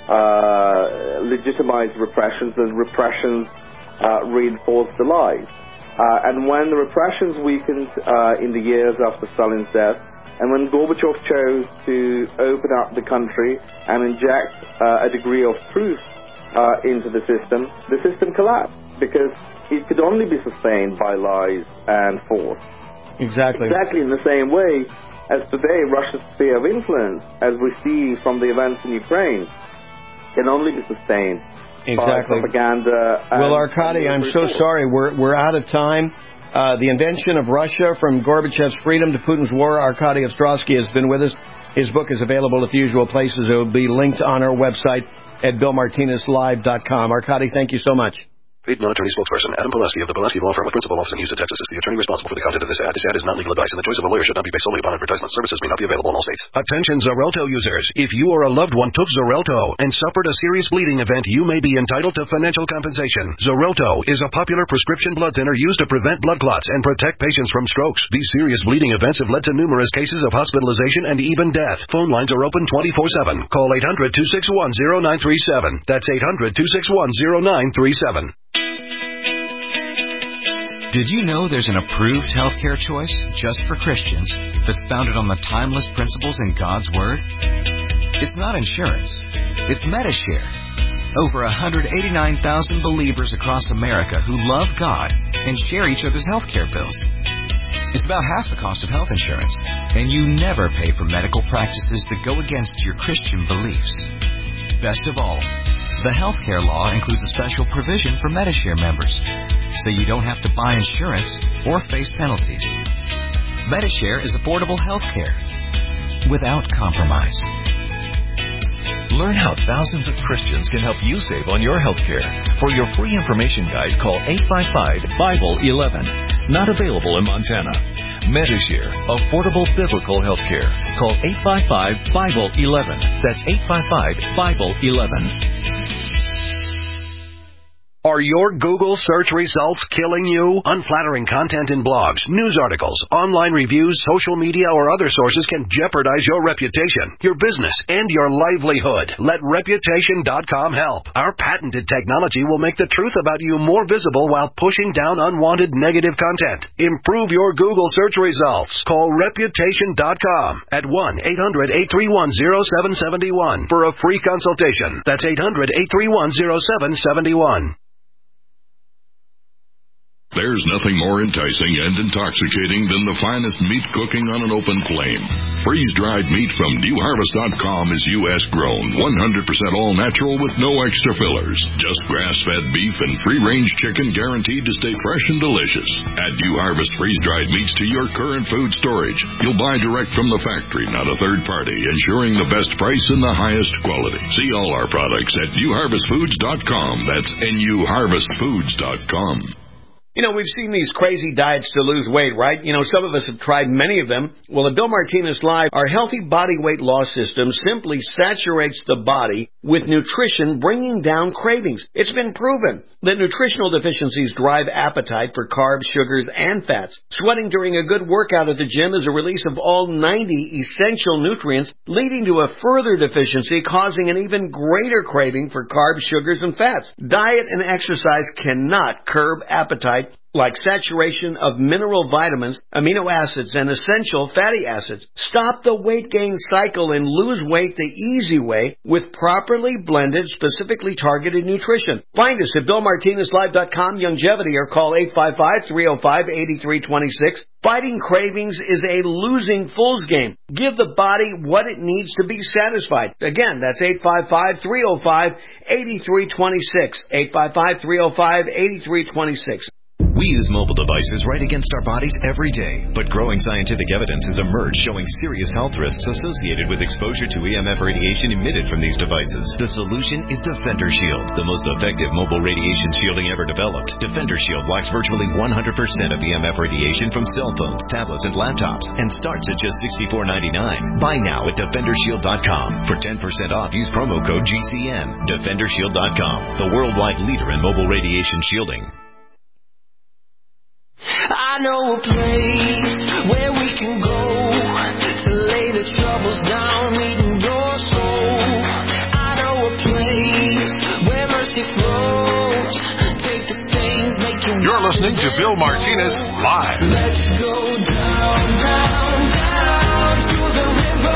uh, legitimized repressions, and repressions Uh, reinforced the lies. Uh, and when the repressions weakened uh, in the years after Stalin's death, and when Gorbachev chose to open up the country and inject uh, a degree of truth uh, into the system, the system collapsed because it could only be sustained by lies and force. Exactly. Exactly in the same way as today Russia's sphere of influence, as we see from the events in Ukraine, can only be sustained Exactly. propaganda. Well, Arkady, I'm so sorry. We're we're out of time. Uh, the invention of Russia, from Gorbachev's freedom to Putin's war. Arkady Ostrovsky has been with us. His book is available at the usual places. It will be linked on our website at bill martinez live dot com. Arkady, thank you so much. Paid non-attorney spokesperson Adam Pulaski of the Pulaski Law Firm with principal office in Houston, Texas, is the attorney responsible for the content of this ad. This ad is not legal advice, and the choice of a lawyer should not be based solely upon advertisement. Services may not be available in all states. Attention Xarelto users. If you or a loved one took Xarelto and suffered a serious bleeding event, you may be entitled to financial compensation. Xarelto is a popular prescription blood thinner used to prevent blood clots and protect patients from strokes. These serious bleeding events have led to numerous cases of hospitalization and even death. Phone lines are open twenty-four seven. Call eight hundred, two six one, zero nine three seven. That's eight hundred, two six one, zero nine three seven. Did you know there's an approved healthcare choice just for Christians that's founded on the timeless principles in God's Word? It's not insurance. It's Medishare. Over one hundred eighty-nine thousand believers across America who love God and share each other's healthcare bills. It's about half the cost of health insurance, and you never pay for medical practices that go against your Christian beliefs. Best of all, the healthcare law includes a special provision for Medishare members, so you don't have to buy insurance or face penalties. Medishare is affordable health care without compromise. Learn how thousands of Christians can help you save on your health care. For your free information guide, call eight five five, Bible eleven. Not available in Montana. Medishare, affordable biblical health care. Call eight five five, Bible eleven. That's eight five five, Bible eleven. Are your Google search results killing you? Unflattering content in blogs, news articles, online reviews, social media, or other sources can jeopardize your reputation, your business, and your livelihood. Let Reputation dot com help. Our patented technology will make the truth about you more visible while pushing down unwanted negative content. Improve your Google search results. Call Reputation dot com at one eight hundred, eight three one, zero seven seven one for a free consultation. That's eight hundred, eight three one, zero seven seven one. There's nothing more enticing and intoxicating than the finest meat cooking on an open flame. Freeze-dried meat from new harvest dot com is U S grown, one hundred percent all natural with no extra fillers. Just grass-fed beef and free-range chicken guaranteed to stay fresh and delicious. Add New Harvest freeze-dried meats to your current food storage. You'll buy direct from the factory, not a third party, ensuring the best price and the highest quality. See all our products at new harvest foods dot com. That's N U harvest foods dot com. You know, we've seen these crazy diets to lose weight, right? You know, some of us have tried many of them. Well, at Bill Martinez Live, our healthy body weight loss system simply saturates the body with nutrition, bringing down cravings. It's been proven that nutritional deficiencies drive appetite for carbs, sugars, and fats. Sweating during a good workout at the gym is a release of all ninety essential nutrients, leading to a further deficiency, causing an even greater craving for carbs, sugars, and fats. Diet and exercise cannot curb appetite like saturation of mineral vitamins, amino acids, and essential fatty acids. Stop the weight gain cycle and lose weight the easy way with properly blended, specifically targeted nutrition. Find us at bill martinez live dot com Longevity or call eight five five, three oh five, eight three two six. Fighting cravings is a losing fool's game. Give the body what it needs to be satisfied. Again, that's eight five five, three oh five, eight three two six. eight five five, three oh five, eight three two six. We use mobile devices right against our bodies every day, but growing scientific evidence has emerged showing serious health risks associated with exposure to E M F radiation emitted from these devices. The solution is Defender Shield, the most effective mobile radiation shielding ever developed. Defender Shield blocks virtually one hundred percent of E M F radiation from cell phones, tablets, and laptops, and starts at just sixty-four ninety-nine. Buy now at defender shield dot com. For ten percent off, use promo code G C N. defender shield dot com, the worldwide leader in mobile radiation shielding. I know a place where we can go to lay the troubles down, meeting your soul. I know a place where mercy flows. Take the things, make it. You're listening to Bill Martinez Live. Let's go down, down, down to the river.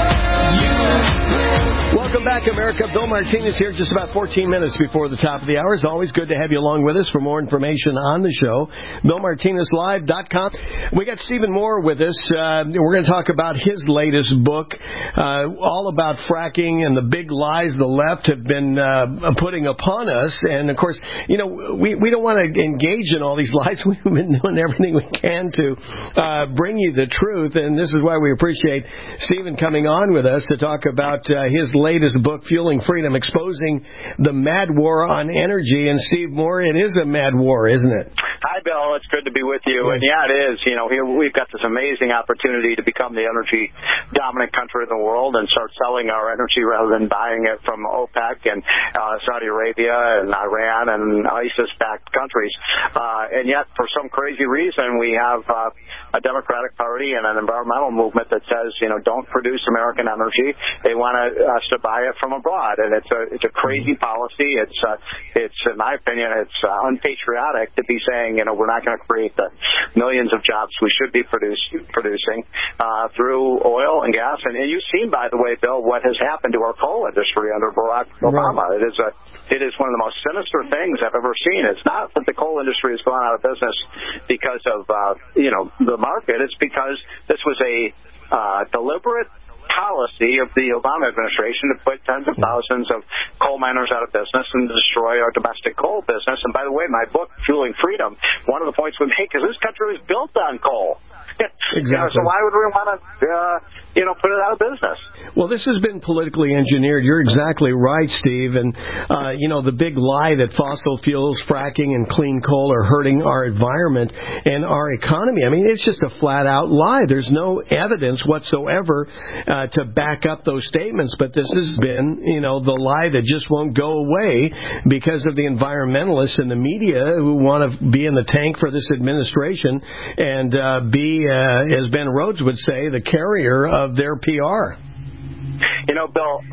You Welcome back, America. Bill Martinez here, just about fourteen minutes before the top of the hour. It's always good to have you along with us. For more information on the show, bill martinez live dot com. We got Stephen Moore with us. Uh, we're going to talk about his latest book, uh, all about fracking and the big lies the left have been uh, putting upon us. And, of course, you know, we, we don't want to engage in all these lies. We've been doing everything we can to uh, bring you the truth. And this is why we appreciate Stephen coming on with us to talk about uh, his latest book, Fueling Freedom, exposing the mad war on energy. And Steve Moore, it is a mad war, isn't it? Hi, Bill. It's good to be with you. And yeah, it is. You know, here we've got this amazing opportunity to become the energy dominant country in the world and start selling our energy rather than buying it from OPEC and uh, Saudi Arabia and Iran and ISIS-backed countries. Uh, and yet, for some crazy reason, we have uh, a Democratic Party and an environmental movement that says, you know, don't produce American energy. They want us to buy it from abroad, and it's a it's a crazy policy. It's uh, it's in my opinion, it's uh, unpatriotic to be saying, you know, we're not going to create the millions of jobs we should be produce, producing uh, through oil and gas. And, and you've seen, by the way, Bill, what has happened to our coal industry under Barack Obama. Right. It is a it is one of the most sinister things I've ever seen. It's not that the coal industry has gone out of business because of uh, you know the market. It's because this was a uh, deliberate policy of the Obama administration to put tens of thousands of coal miners out of business and destroy our domestic coal business. And by the way, my book, Fueling Freedom, one of the points we make is this country was built on coal. Exactly. You know, so why would we want to, uh, you know, put it out of business? Well, this has been politically engineered. You're exactly right, Steve. And, uh, you know, the big lie that fossil fuels, fracking, and clean coal are hurting our environment and our economy. I mean, it's just a flat-out lie. There's no evidence whatsoever uh, to back up those statements. But this has been, you know, the lie that just won't go away because of the environmentalists and the media who want to be in the tank for this administration and uh, be Uh, as Ben Rhodes would say, the carrier of their P R. You know, Bill, uh,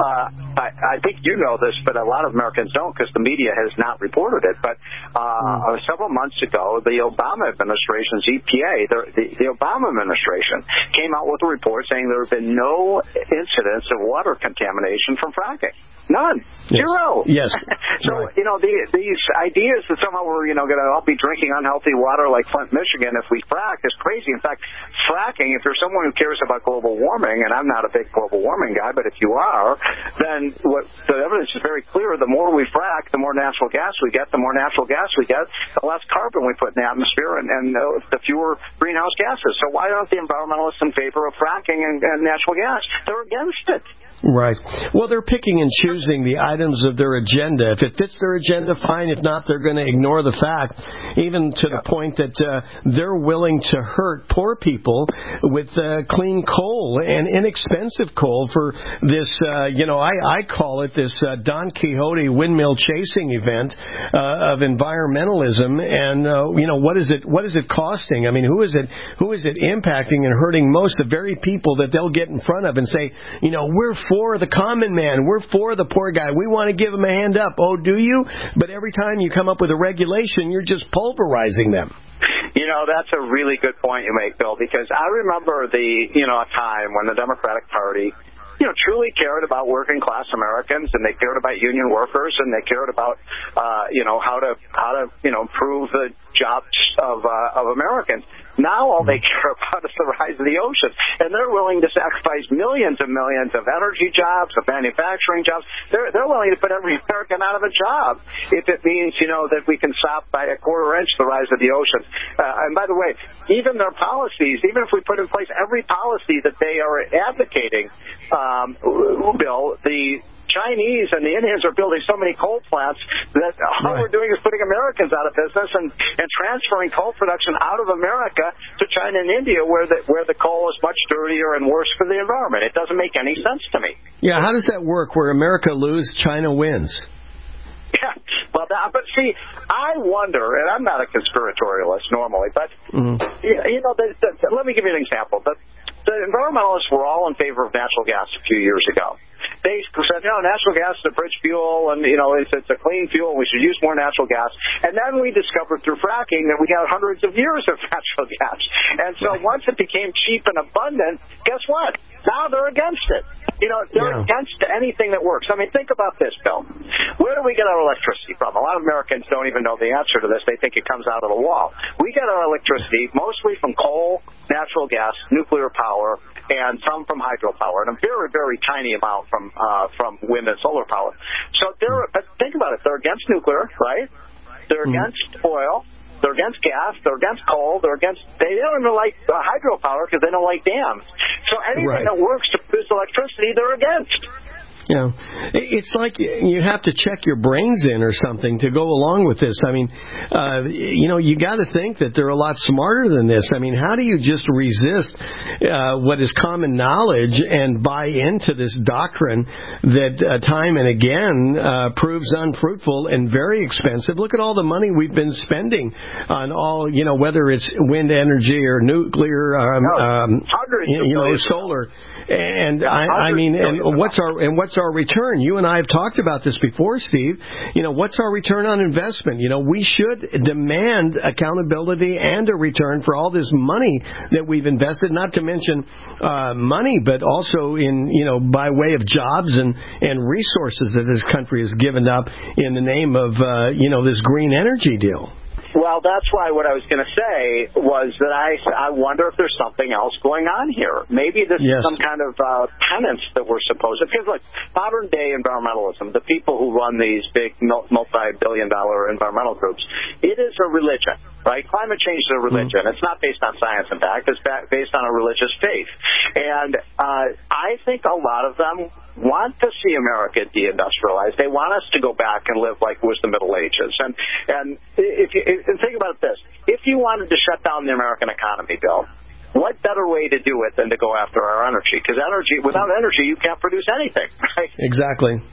I, I think you know this, but a lot of Americans don't because the media has not reported it. But uh, mm. several months ago, the Obama administration's E P A, the, the, the Obama administration, came out with a report saying there have been no incidents of water contamination from fracking. None. Yes. Zero. Yes. So, right. you know, the, these ideas that somehow we're, you know, going to all be drinking unhealthy water like Flint, Michigan if we frack is crazy. In fact, fracking, if you're someone who cares about global warming, and I'm not a big global warming guy, but if you are, then what the evidence is very clear. The more we frack, the more natural gas we get. The more natural gas we get, the less carbon we put in the atmosphere and, and uh, the fewer greenhouse gases. So why aren't the environmentalists in favor of fracking and, and natural gas? They're against it. Right. Well, they're picking and choosing the items of their agenda. If it fits their agenda, fine. If not, they're going to ignore the fact, even to the point that uh, they're willing to hurt poor people with uh, clean coal and inexpensive coal for this, uh, you know, I, I call it this uh, Don Quixote windmill chasing event uh, of environmentalism. And, uh, you know, what is it, what is it costing? I mean, who is it, who is it impacting and hurting most? The very people that they'll get in front of and say, you know, we're for the common man. We're for the poor guy. We want to give him a hand up. Oh, do you? But every time you come up with a regulation, you're just pulverizing them. You know, that's a really good point you make, Bill, because I remember the, you know, a time when the Democratic Party, you know, truly cared about working class Americans, and they cared about union workers, and they cared about, uh, you know, how to, how to, you know, improve the jobs of, uh, of Americans. Now all they care about is the rise of the ocean, and they're willing to sacrifice millions and millions of energy jobs, of manufacturing jobs. They're they're willing to put every American out of a job if it means, you know, that we can stop by a quarter inch the rise of the ocean. Uh, and by the way, even their policies, even if we put in place every policy that they are advocating, um, Bill, the Chinese and the Indians are building so many coal plants that all right. we're doing is putting Americans out of business and, and transferring coal production out of America to China and India, where the where the coal is much dirtier and worse for the environment. It doesn't make any sense to me. Yeah, how does that work? Where America loses, China wins? Yeah, well, that, but see, I wonder, and I'm not a conspiratorialist normally, but mm-hmm. you know, the, the, let me give you an example. The, the environmentalists were all in favor of natural gas a few years ago. They said, you know, natural gas is a bridge fuel, and, you know, it's, it's a clean fuel. We should use more natural gas. And then we discovered through fracking that we had hundreds of years of natural gas. And so once it became cheap and abundant, guess what? Now they're against it. You know, they're yeah. against anything that works. I mean, think about this, Bill. Where do we get our electricity from? A lot of Americans don't even know the answer to this. They think it comes out of the wall. We get our electricity mostly from coal, natural gas, nuclear power, and some from hydropower, and a very, very tiny amount from uh, from wind and solar power. So they're, but think about it. They're against nuclear, right? They're mm. against oil. They're against gas. They're against coal. They're against. They don't even like uh, hydropower because they don't like dams. So anything right. that works to produce electricity, they're against. You know, it's like you have to check your brains in or something to go along with this. I mean, uh, you know, you got to think that they're a lot smarter than this. I mean, how do you just resist uh, what is common knowledge and buy into this doctrine that uh, time and again uh, proves unfruitful and very expensive? Look at all the money we've been spending on all, you know, whether it's wind energy or nuclear, um, no, um, you, you know, solar. And I, I mean, and what's our and what's our return? You and I have talked about this before, Steve. You know, what's our return on investment? You know, we should demand accountability and a return for all this money that we've invested. Not to mention uh, money, but also in you know by way of jobs and and resources that this country has given up in the name of uh, you know this green energy deal. Well, that's why what I was going to say was that I, I wonder if there's something else going on here. Maybe this yes. is some kind of uh, penance that we're supposed to. Because, look, modern-day environmentalism, the people who run these big multi-billion dollar environmental groups, it is a religion, right? Climate change is a religion. Mm-hmm. It's not based on science and fact. It's based on a religious faith. And uh, I think a lot of them want to see America deindustrialized. They want us to go back and live like it was the Middle Ages. And and if you and think about this, if you wanted to shut down the American economy, Bill, what better way to do it than to go after our energy? Because energy, without energy, you can't produce anything, right? Exactly.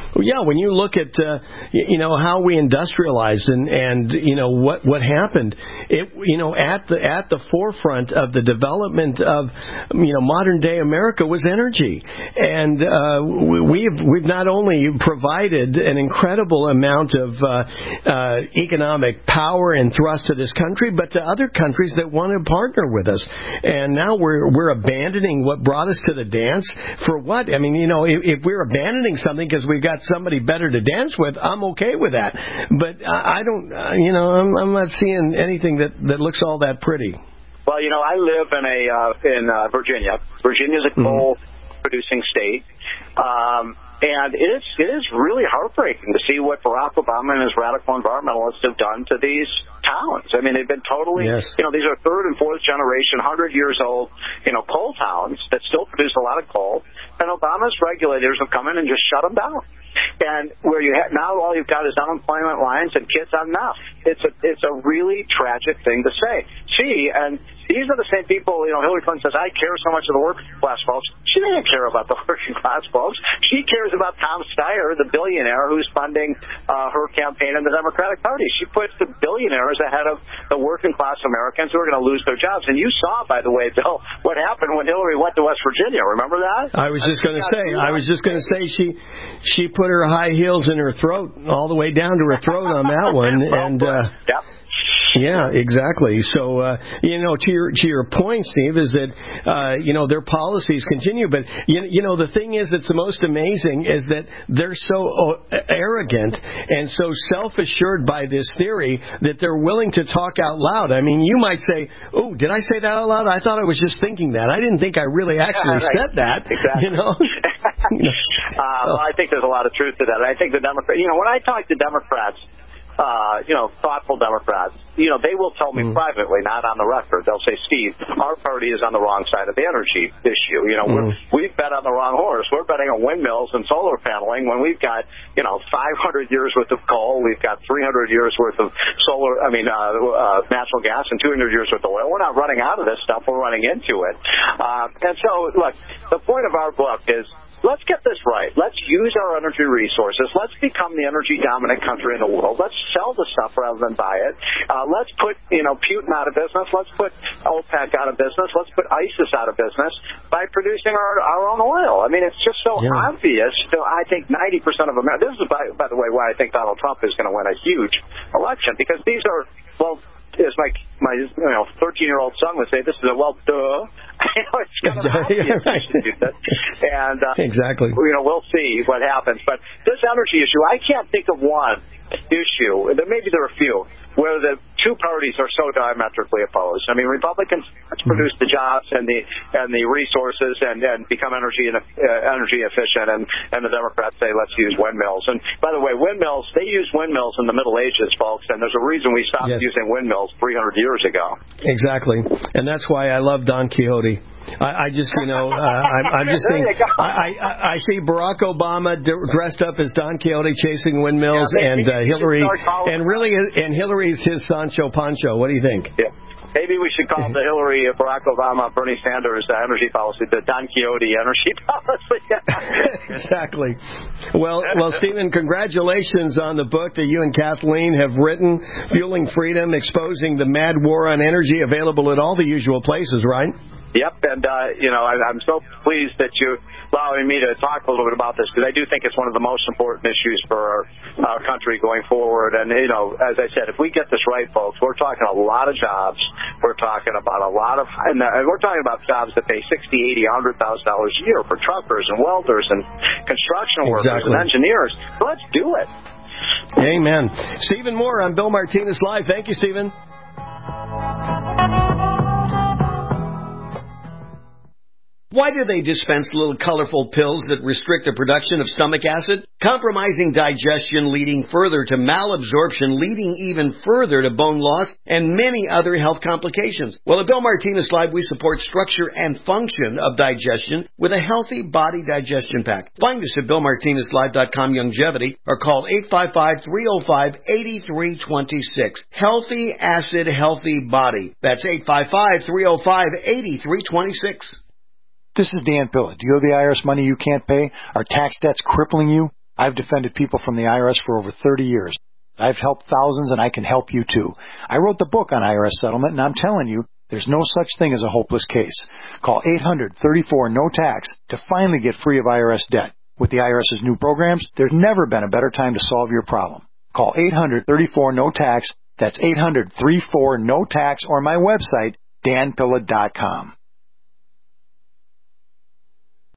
Yeah, when you look at uh, you know how we industrialized and and you know what what happened, it you know at the at the forefront of the development of you know modern day America was energy, and uh, we've we've not only provided an incredible amount of uh, uh, economic power and thrust to this country, but to other countries that want to partner with us, and now we're we're abandoning what brought us to the dance for what? I mean, you know, if, if we're abandoning something because we've got somebody better to dance with, I'm okay with that. But I don't, uh, you know, I'm, I'm not seeing anything that, that looks all that pretty. Well, you know, I live in a uh, in uh, Virginia. Virginia's a coal-producing state. Um, And it is, it is really heartbreaking to see what Barack Obama and his radical environmentalists have done to these towns. I mean, they've been totally, yes. you know, these are third and fourth generation, one hundred years old, you know, coal towns that still produce a lot of coal. And Obama's regulators have come in and just shut them down. And where you have, now all you've got is unemployment lines and kids on meth. It's a, it's a really tragic thing to say. See, and these are the same people, you know, Hillary Clinton says, I care so much of the working class folks. She doesn't care about the working class folks. She cares about Tom Steyer, the billionaire who's funding uh, her campaign in the Democratic Party. She puts the billionaires ahead of the working class Americans who are going to lose their jobs. And you saw, by the way, Bill, what happened when Hillary went to West Virginia. Remember that? I was just going to say, I was just going to say she she put her high heels in her throat, all the way down to her throat on that one. And uh, yep. Yeah, exactly. So, uh, you know, to your to your point, Steve, is that, uh, you know, their policies continue. But, you, you know, the thing is that's the most amazing is that they're so arrogant and so self-assured by this theory that they're willing to talk out loud. I mean, you might say, oh, did I say that out loud? I thought I was just thinking that. I didn't think I really actually yeah, right. said that. Exactly. You know? uh, well, I think there's a lot of truth to that. I think the Democrats, you know, when I talk to Democrats, Uh, you know, thoughtful Democrats, you know, they will tell me mm. privately, not on the record. They'll say, Steve, our party is on the wrong side of the energy issue. You know, mm. we're, we've bet on the wrong horse. We're betting on windmills and solar paneling when we've got, you know, five hundred years worth of coal. We've got three hundred years worth of solar, I mean, uh, uh, natural gas and two hundred years worth of oil. We're not running out of this stuff. We're running into it. Uh, and so, look, the point of our book is, let's get this right. Let's use our energy resources. Let's become the energy dominant country in the world. Let's sell the stuff rather than buy it. Uh, let's put, you know, Putin out of business. Let's put OPEC out of business. Let's put ISIS out of business by producing our, our own oil. I mean, it's just so yeah. obvious. So I think ninety percent of America, this is, by, by the way, why I think Donald Trump is going to win a huge election, because these are, well, as my my you know thirteen-year-old son would say, this is a well, duh. You know, it's kind of obvious yeah, right. to do this. And uh, exactly, you know, we'll see what happens. But this energy issue, I can't think of one issue. There maybe there are a few where the two parties are so diametrically opposed. I mean, Republicans let's produce the jobs and the and the resources and, and become energy and, uh, energy efficient, and, and the Democrats say let's use windmills. And by the way, windmills, they used windmills in the Middle Ages, folks, and there's a reason we stopped yes. using windmills three hundred years ago. Exactly, and that's why I love Don Quixote. I, I just, you know, uh, I, I'm just thinking, I, I, I see Barack Obama d- dressed up as Don Quixote chasing windmills, yeah, and uh, Hillary, and really, and Hillary's his Sancho Pancho. What do you think? Yeah. Maybe we should call the Hillary, Barack Obama, Bernie Sanders uh, energy policy the Don Quixote energy policy. Exactly. Well, well, Stephen, congratulations on the book that you and Kathleen have written, Fueling Freedom, Exposing the Mad War on Energy, available at all the usual places, right? Yep, and, uh, you know, I, I'm so pleased that you're allowing me to talk a little bit about this, because I do think it's one of the most important issues for our, our country going forward. And, you know, as I said, if we get this right, folks, we're talking a lot of jobs. We're talking about a lot of, and, uh, and we're talking about jobs that pay sixty, eighty, one hundred thousand dollars a year for truckers and welders and construction workers exactly. and engineers. Let's do it. Amen. Stephen Moore on Bill Martinez Live. Thank you, Stephen. Why do they dispense little colorful pills that restrict the production of stomach acid, compromising digestion, leading further to malabsorption, leading even further to bone loss, and many other health complications? Well, at Bill Martinez Live, we support structure and function of digestion with a healthy body digestion pack. Find us at bill martinez live dot com Longevity or call eight five five, three oh five, eight three two six. Healthy Acid, Healthy Body. That's eight five five, three oh five, eight three two six. This is Dan Pilla. Do you owe the I R S money you can't pay? Are tax debts crippling you? I've defended people from the I R S for over thirty years. I've helped thousands, and I can help you too. I wrote the book on I R S settlement, and I'm telling you, there's no such thing as a hopeless case. Call eight hundred, thirty-four, no tax to finally get free of I R S debt. With the IRS's new programs, there's never been a better time to solve your problem. Call eight hundred, thirty-four, no tax. That's eight hundred, thirty-four, no tax, or my website, dan pilla dot com.